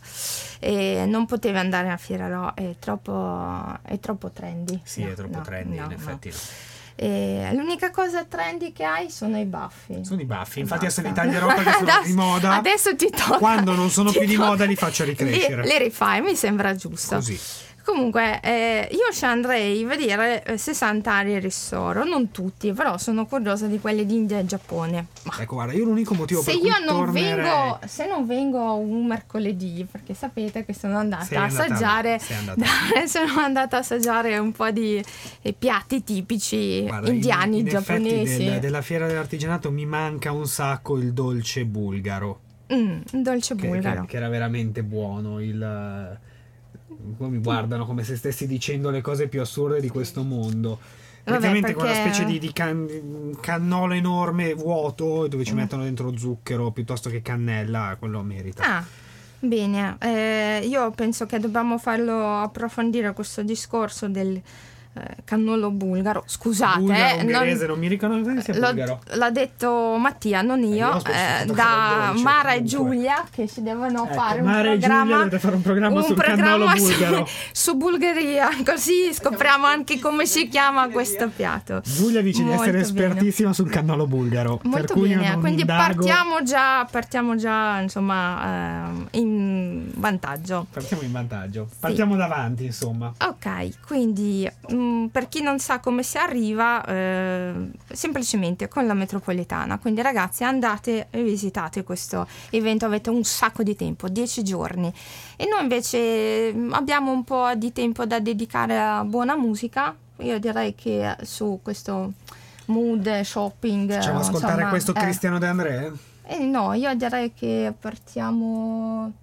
e non potevi andare a Fiera Ro, è troppo, è troppo trendy. Sì, no, è troppo no, trendy, no, in effetti no. no. E l'unica cosa trendy che hai sono i baffi. Sono i baffi, infatti Basta. adesso in Italia Europa che sono adesso, di moda. Adesso ti tocca. Quando non sono ti più di tocca. moda li faccio ricrescere. Li, li rifai, mi sembra giusto. Così. Comunque eh, io ci andrei a vedere eh, sessanta aree ristoro, non tutti, però sono curiosa di quelli di India e Giappone. Ma ecco, guarda, io l'unico motivo se per cui io non tornerei... vengo, se non vengo un mercoledì, perché sapete che sono andata Sei a andata- assaggiare, sei andata. sono andata a assaggiare un po' di eh, piatti tipici Guarda, indiani, in, in giapponesi. del, della fiera dell'artigianato mi manca un sacco il dolce bulgaro. Mm, un dolce Che, bulgaro. che, che era veramente buono. Il... Poi mi guardano come se stessi dicendo le cose più assurde di questo mondo. Praticamente perché... quella specie di, di can, cannolo enorme vuoto dove ci mettono dentro zucchero piuttosto che cannella, quello merita. Ah, bene. Eh, io penso che dobbiamo farlo approfondire questo discorso del eh, cannolo bulgaro. Scusate, Bulgaro, eh, ungherese, non, non mi ricordo se sia l'ho- bulgaro. l'ha detto Mattia, non io, Eh, io ho spostato eh, il da dolce, Mara e comunque. Giulia, che ci devono Ecco, fare un Mara e programma, Giulia dovete fare un programma un sul programma cannolo su- bulgaro. su Bulgaria, così scopriamo anche come si chiama questo piatto. Giulia dice di Molto essere bene. espertissima sul cannolo bulgaro. per Molto cui io bene, non quindi indago- partiamo già, partiamo già insomma ehm, in vantaggio. Partiamo in vantaggio. Partiamo davanti, insomma. Ok, quindi mh, per chi non sa come si arriva, eh, semplicemente con la metropolitana. Quindi ragazzi, andate e visitate questo evento, avete un sacco di tempo, dieci giorni. E noi invece mh, abbiamo un po' di tempo da dedicare a buona musica. Io direi che su questo mood shopping, Facciamo ascoltare insomma, questo eh, Cristiano De André? eh, no, io direi che partiamo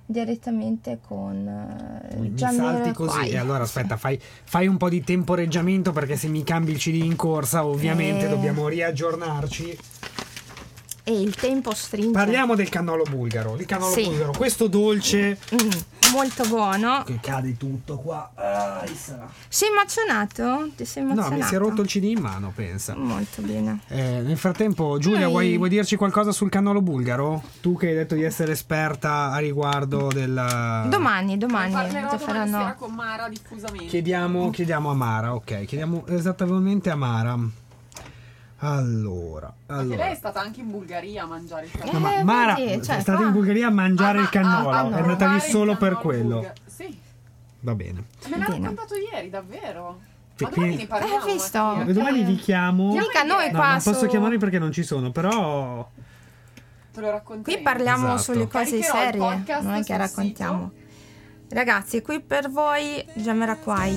direttamente con uh, mi salti così e allora aspetta, fai, fai un po' di temporeggiamento, perché se mi cambi il C D in corsa ovviamente eh. dobbiamo riaggiornarci. E il tempo stringe. Parliamo del cannolo bulgaro. Il cannolo sì. bulgaro, questo dolce mm, molto buono. che cade tutto qua. Ah, sei emozionato? Ti sei emozionato? No, mi si è rotto il C D in mano, pensa. Molto bene. Eh, nel frattempo, Giulia, Ehi. vuoi, vuoi dirci qualcosa sul cannolo bulgaro? Tu che hai detto di essere esperta a riguardo del... Domani, domani. Parlerò ti domani faranno... sera con Mara diffusamente. Chiediamo, chiediamo a Mara, ok. Chiediamo esattamente a Mara. Allora, Perché allora. lei è stata anche in Bulgaria a mangiare il cannolo. No, ma Eh, Mara vedi, cioè, è stata qua- in Bulgaria a mangiare Ah, il cannolo, ah, ah, no. è andata lì Provare il solo per cannolo quello. bulgaro. Sì, Va bene. me l'ha Bene. raccontato ieri, davvero. Sì, Ma domani quindi- ne parliamo. Eh, visto? Mattia. E domani vi chiamo. Mica noi No, qua non posso su- chiamarli perché non ci sono, però Te lo racconteremo. Qui parliamo Esatto. sulle cose Caricherò il serie, podcast non è che sul raccontiamo. Ragazzi, qui per voi Jamiroquai.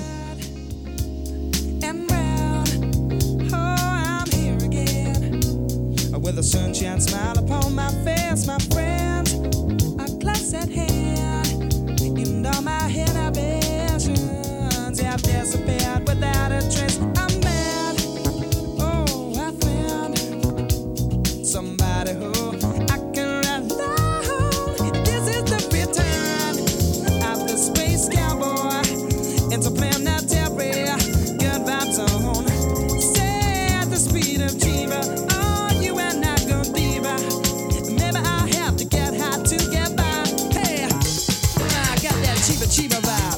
And round, oh, I'm here again, with a sunshine smile upon my face, my friends, a glass at hand, and all my inhibitions have disappeared without a trace. I'm mad, oh, I found somebody who I can rely on. This is the return of the space cowboy into planetary good vibes on. Say at the speed of Chiba, oh, you and I go deeper. Maybe I have to get high to get by. Hey, I got that Chiba Chiba vibe.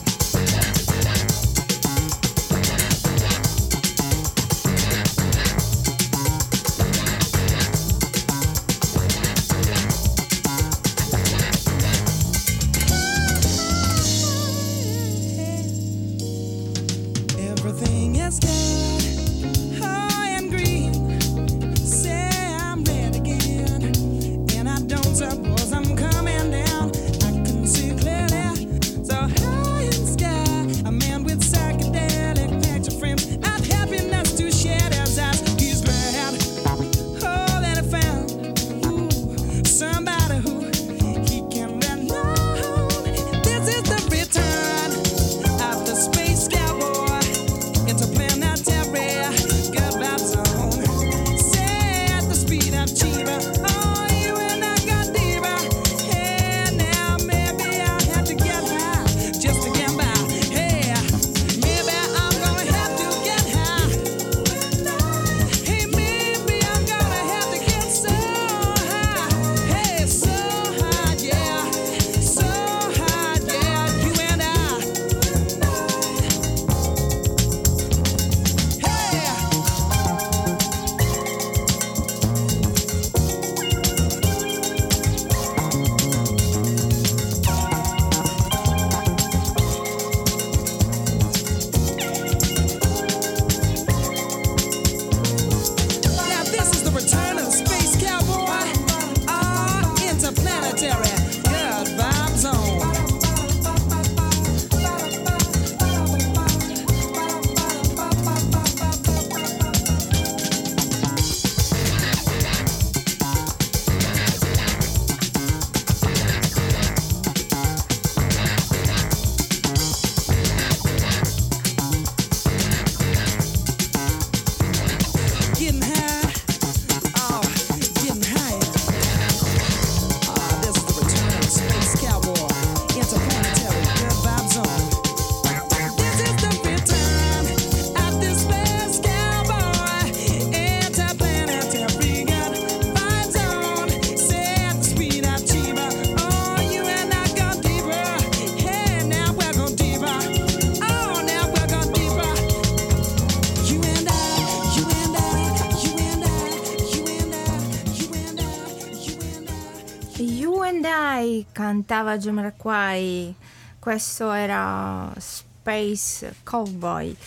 Everything is good, high and green. Say I'm red again, and I don't suppose I'm coming down. I can see clearly, so high in the sky. A man with psychedelic picture frames and happiness to share his eyes. He's glad, oh, that I found ooh, somebody who he can rely on. This is the return of the space cowboy into planetary good vibes zone. Say at the speed of Chiba, oh, you and I got deeper. Hey, now maybe I have to get high just to get by. Hey, maybe I'm gonna have to get high. Hey, maybe I'm gonna have to get so high. Hey, so high, yeah, so high, yeah, you and I. Hey. Now this is the return of the space cowboy, ah, interplanetary good vibe zone. Getting high, oh, getting high. Ah, this is the return of the space cowboy, interplanetary good vibe zone. This is the return of the space cowboy, interplanetary good vibe zone. Say at the speed of Chiba, oh, you and I go deeper. Hey, now we're going deeper. Oh, now we're going deeper. You and I, you and I, you and I, you and I, you and I, you and I. You and I cantava Jamiroquai. Questo era Space Cowboy.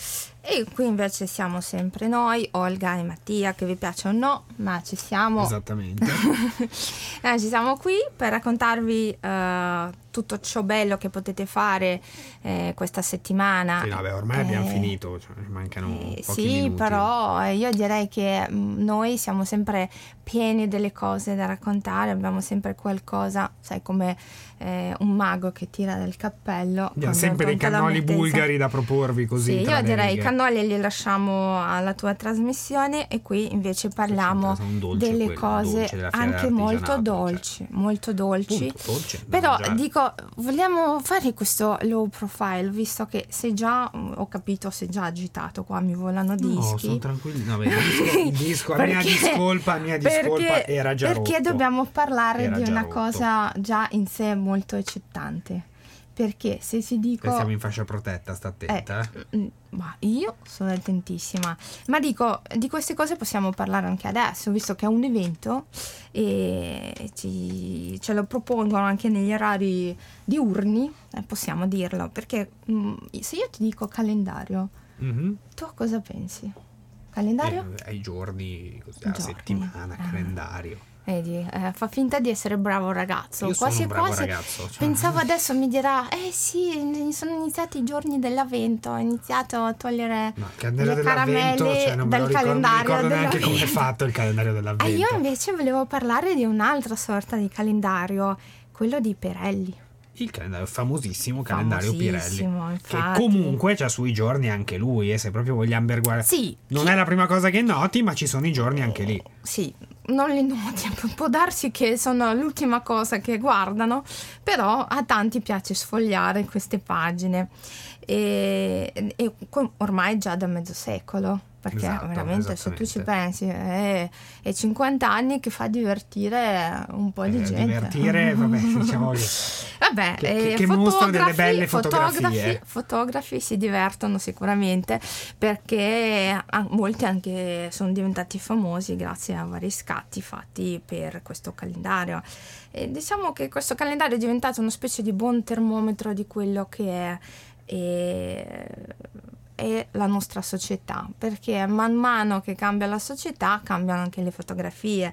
E qui invece siamo sempre noi, Olga e Mattia, che vi piace o no, ma ci siamo. Esattamente. eh, ci siamo qui per raccontarvi uh, tutto ciò bello che potete fare eh, questa settimana. Sì, vabbè, ormai eh, abbiamo finito, cioè, mancano eh, pochi sì, minuti. però eh, io direi che mh, noi siamo sempre pieni delle cose da raccontare, abbiamo sempre qualcosa, sai, come eh, un mago che tira del cappello. Abbiamo sempre dei cannoli bulgari da proporvi così. Sì, tra io direi i righe. cannoli li lasciamo alla tua trasmissione e qui invece parliamo delle quello, cose anche molto dolci, cioè. molto dolci. Punto, dolce, però mangiare. dico, vogliamo fare questo low profile, visto che sei già, ho capito, sei già agitato qua, mi volano dischi. No, sono tranquilli. No, beh, il disco, il disco a mia discolpa, a mia discolpa perché, era già perché rotto. dobbiamo parlare Era di già una rotto. cosa già in sé molto eccitante. Perché se ti dico... E siamo in fascia protetta, sta attenta. Eh, mm, ma io sono attentissima. Ma dico, di queste cose possiamo parlare anche adesso, visto che è un evento e ci, ce lo propongono anche negli orari diurni, eh, possiamo dirlo. Perché mm, se io ti dico calendario, Mm-hmm. tu cosa pensi? Calendario? Eh, ai giorni, così, Giorni. alla settimana, Ah. calendario. Vedi, eh, fa finta di essere bravo ragazzo. Io sono quasi un bravo quasi ragazzo, cioè. pensavo adesso mi dirà: eh sì, sono iniziati i giorni dell'avvento, ho iniziato a togliere No, il calendario le dell'avvento, caramelle cioè, non me dal lo ricordo, non mi calendario ricordo neanche come è dell'avvento. fatto il calendario E dell'avvento. io invece volevo parlare di un'altra sorta di calendario, quello di Pirelli. Il calendario, famosissimo calendario Pirelli, Famosissimo, infatti. che comunque c'ha sui giorni anche lui, e se proprio vogliamo guardare. Sì, Non è la prima cosa che noti, ma ci sono i giorni anche lì. sì, non li noti, può darsi che sono l'ultima cosa che guardano, però a tanti piace sfogliare queste pagine e, e ormai già da mezzo secolo, perché Esatto, veramente se tu ci esattamente. pensi è, è cinquanta anni che fa divertire un po' di Eh, gente. divertire, vabbè, diciamo che, Vabbè, che, che, eh, che mostra delle belle fotografi, fotografie. fotografi si divertono sicuramente perché ah, molti anche sono diventati famosi grazie a vari scatti fatti per questo calendario. E diciamo che questo calendario è diventato una specie di buon termometro di quello che è, è, è la nostra società, perché man mano che cambia la società cambiano anche le fotografie.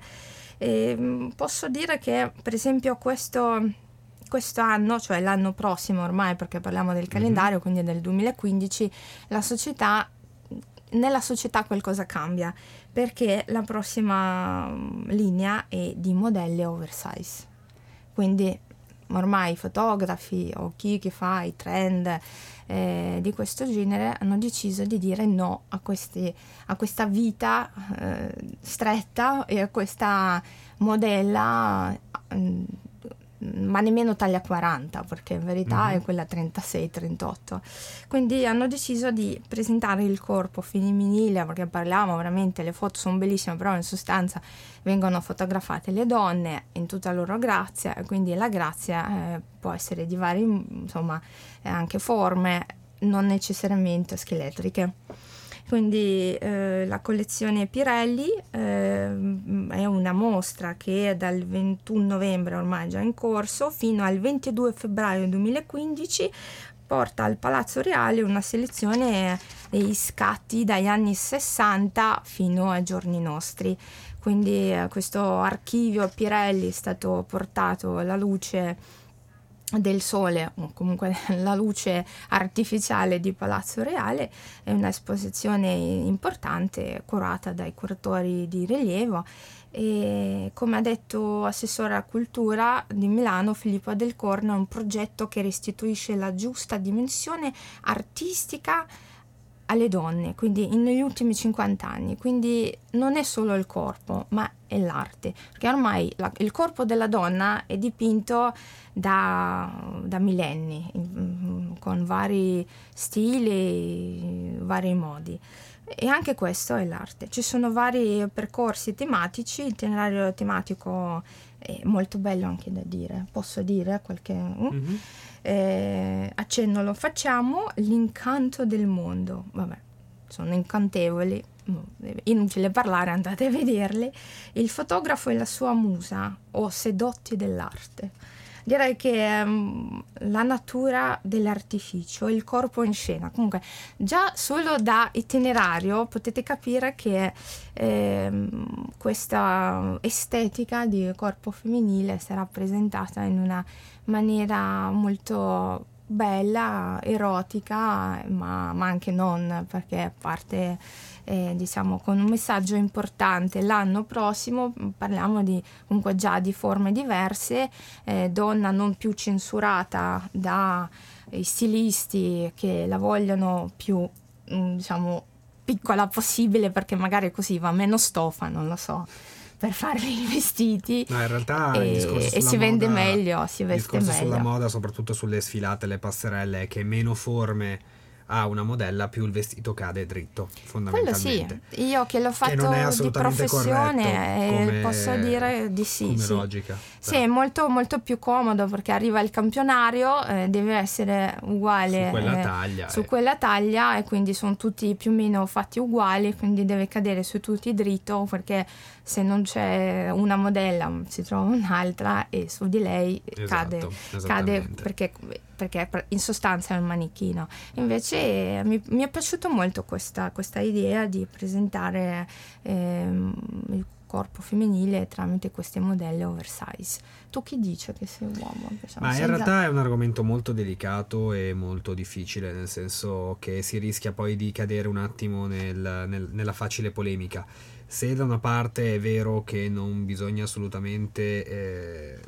E posso dire che per esempio questo quest'anno, cioè l'anno prossimo ormai, perché parliamo del calendario, mm-hmm. quindi del duemilaquindici, la società, nella società qualcosa cambia, perché la prossima linea è di modelli oversize. Quindi ormai i fotografi o chi che fa i trend eh, di questo genere hanno deciso di dire no a, questi, a questa vita eh, stretta e a questa modella eh, ma nemmeno taglia quaranta, perché in verità mm-hmm. è quella trentasei trentotto. Quindi hanno deciso di presentare il corpo femminile, perché parliamo veramente, le foto sono bellissime, però in sostanza vengono fotografate le donne in tutta la loro grazia, e quindi la grazia eh, può essere di varie, insomma, eh, anche forme, non necessariamente scheletriche. Quindi eh, la collezione Pirelli eh, è una mostra che è dal ventuno novembre ormai già in corso fino al ventidue febbraio duemilaquindici, porta al Palazzo Reale una selezione degli scatti dagli anni sessanta fino ai giorni nostri. Quindi eh, questo archivio Pirelli è stato portato alla luce del sole, o comunque la luce artificiale di Palazzo Reale. È un'esposizione importante curata dai curatori di rilievo e, come ha detto assessore alla cultura di Milano Filippo Del Corno, è un progetto che restituisce la giusta dimensione artistica alle donne, quindi negli ultimi cinquanta anni. Quindi non è solo il corpo, ma è l'arte, perché ormai la, il corpo della donna è dipinto da, da millenni, con vari stili, vari modi, e anche questo è l'arte. Ci sono vari percorsi tematici, itinerario tematico è molto bello anche da dire, posso dire qualche mm-hmm. eh, accenno lo facciamo. L'incanto del mondo, vabbè, sono incantevoli, inutile parlare, andate a vederli. Il fotografo e la sua musa, o sedotti dell'arte. direi che um, la natura dell'artificio, il corpo in scena, comunque già solo da itinerario potete capire che eh, questa estetica di corpo femminile sarà presentata in una maniera molto bella, erotica, ma, ma anche non, perché parte eh, diciamo con un messaggio importante. L'anno prossimo parliamo di comunque già di forme diverse, eh, donna non più censurata dai stilisti che la vogliono più diciamo piccola possibile, perché magari così va meno stoffa, non lo so, per fare i vestiti. No, in realtà e, il discorso e si moda, vende meglio, si veste il discorso meglio. sulla moda, soprattutto sulle sfilate, le passerelle, è che meno forme ha una modella più il vestito cade dritto, fondamentalmente. Quello sì, io che l'ho fatto che non è di assolutamente professione eh, come, posso dire di sì. Come sì. logica. Sì, è molto, molto più comodo, perché arriva il campionario, eh, deve essere uguale su quella eh, taglia. su eh. quella taglia, e quindi sono tutti più o meno fatti uguali, quindi deve cadere su tutti dritto, perché se non c'è una modella si trova un'altra e su di lei Esatto, cade, cade perché, perché in sostanza è un manichino. Invece mi, mi è piaciuto molto questa, questa idea di presentare ehm, il corpo femminile tramite queste modelle oversize. Tu chi dice che sei uomo? Ma in senza... realtà è un argomento molto delicato e molto difficile, nel senso che si rischia poi di cadere un attimo nel, nel, nella facile polemica. Se da una parte è vero che non bisogna assolutamente eh,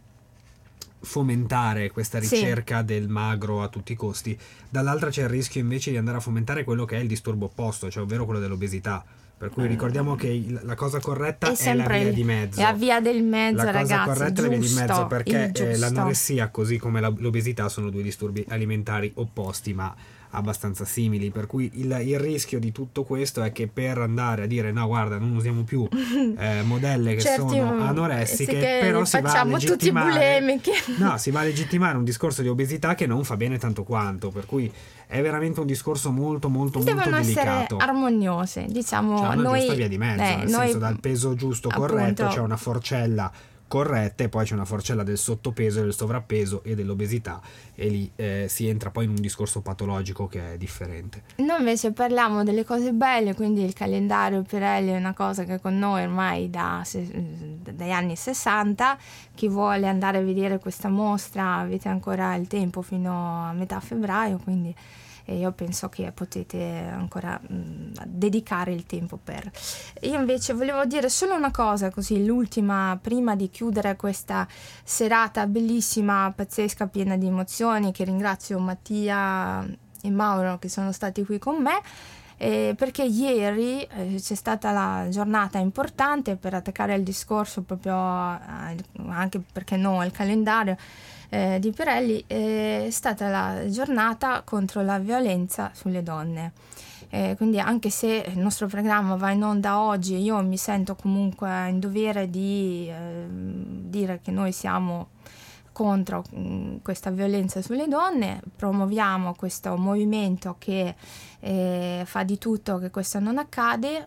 fomentare questa ricerca sì. del magro a tutti i costi, dall'altra c'è il rischio invece di andare a fomentare quello che è il disturbo opposto, cioè ovvero quello dell'obesità. Per cui ricordiamo che la cosa corretta è, è la via il, di mezzo. È la via del mezzo, la ragazzi. La cosa corretta giusto, è la via di mezzo, perché eh, l'anoressia così come la, l'obesità sono due disturbi alimentari opposti ma abbastanza simili, per cui il, il rischio di tutto questo è che per andare a dire no guarda non usiamo più eh, modelle che Certi, sono anoressiche, che però si va a legittimare no, si va a legittimare un discorso di obesità che non fa bene tanto quanto, per cui è veramente un discorso molto molto devono molto delicato. Devono essere armoniose, diciamo, c'è una noi, giusta via di mezzo, eh, nel noi, senso dal peso giusto corretto, c'è una forcella corretta e poi c'è una forcella del sottopeso, del sovrappeso e dell'obesità, e lì eh, si entra poi in un discorso patologico che è differente. Noi invece parliamo delle cose belle, quindi il calendario Pirelli è una cosa che con noi ormai da, dagli anni sessanta. Chi vuole andare a vedere questa mostra avete ancora il tempo fino a metà febbraio, quindi e io penso che potete ancora mh, dedicare il tempo per. Io invece volevo dire solo una cosa, così l'ultima, prima di chiudere questa serata bellissima, pazzesca, piena di emozioni, che ringrazio Mattia e Mauro che sono stati qui con me, eh, perché ieri eh, c'è stata la giornata importante per attaccare il discorso proprio eh, anche perché no il calendario Eh, di Pirelli, eh, è stata la giornata contro la violenza sulle donne. Eh, quindi anche se il nostro programma va in onda oggi, io mi sento comunque in dovere di eh, dire che noi siamo contro mh, questa violenza sulle donne, promuoviamo questo movimento che eh, fa di tutto che questo non accade,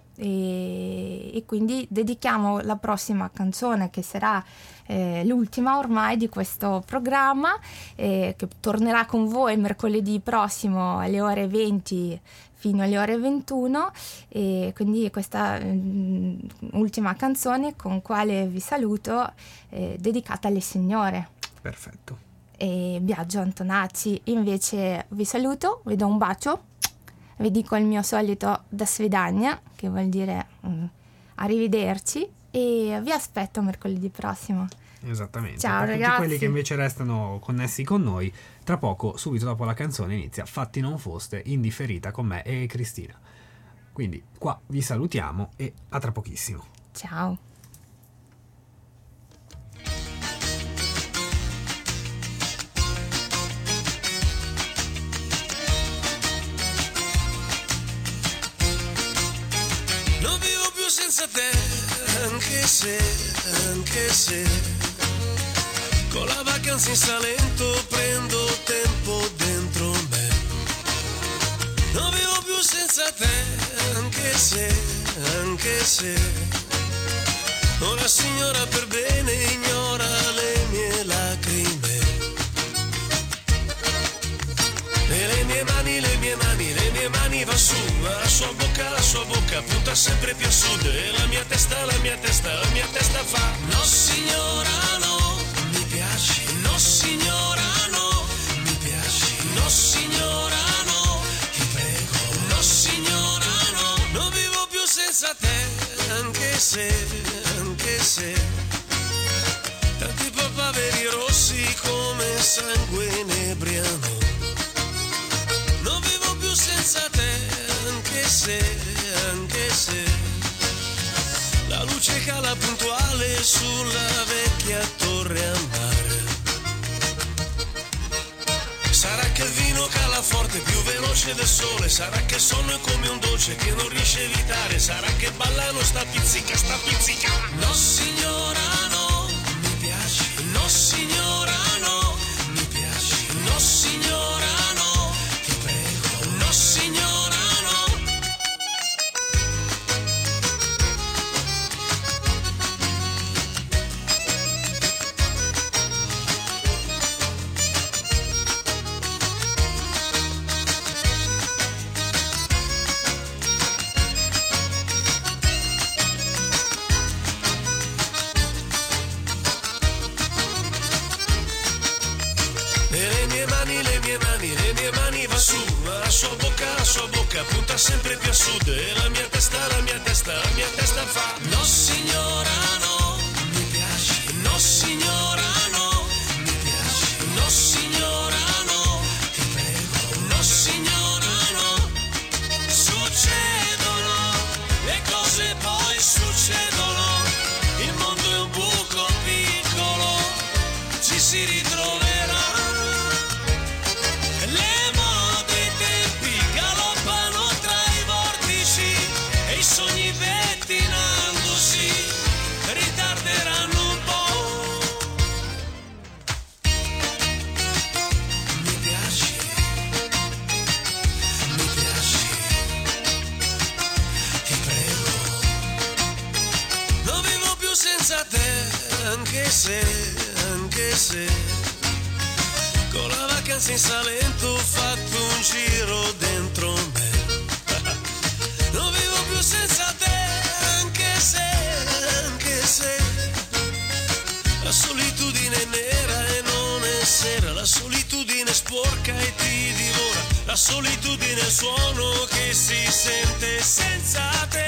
e, e quindi dedichiamo la prossima canzone, che sarà eh, l'ultima ormai di questo programma, eh, che tornerà con voi mercoledì prossimo alle ore venti fino alle ore ventuno, e quindi questa mh, ultima canzone con quale vi saluto, eh, dedicata alle signore. Perfetto. E Biagio Antonacci invece vi saluto, vi do un bacio, vi dico il mio solito da svedagna, che vuol dire um, arrivederci, e vi aspetto mercoledì prossimo. Esattamente. Ciao per ragazzi. Tutti quelli che invece restano connessi con noi, tra poco, subito dopo la canzone, inizia Fatti non foste, indifferita, con me e Cristina. Quindi qua vi salutiamo e a tra pochissimo. Ciao. Non vivo più senza te, anche se, anche se con la vacanza in Salento prendo tempo dentro me. Non vivo più senza te, anche se, anche se una signora per bene ignora le mie lacrime. mie mani, le mie mani, le mie mani va su, la sua bocca, la sua bocca punta sempre più a sud e la mia testa, la mia testa, la mia testa fa no signora no, mi piaci, no signora no, mi piaci, no signora no, ti prego, no signora no, non vivo più senza te, anche se, anche se tanti papaveri rossi come sangue inebriano. Non vivo più senza te, anche se, anche se la luce cala puntuale sulla vecchia torre a mare. Sarà che il vino cala forte, più veloce del sole, sarà che il sonno è come un dolce che non riesce a evitare, sarà che ballano sta pizzica, sta pizzica. No signora no, mi piaci, no signora no, mi piaci, no signora no, ti prego, no signora no. La sua bocca, la sua bocca punta sempre più a sud e la mia testa, la mia testa, la mia testa fa no signora no, mi piaci, no signora no, mi piaci, no signora no, ti prego, no signora no. Succedono le cose, poi succedono, il mondo è un buco piccolo, ci si ritroverà. Sogni pettinandosi ritarderanno un po'. Mi piaci, mi piaci, ti prego. Non vivo più senza te, anche se, anche se con la vacanza in Salento ho fatto un giro dentro me. Non vivo più senza te, anche se, anche se la solitudine è nera e non è sera, la solitudine sporca e ti divora, la solitudine è il suono che si sente senza te.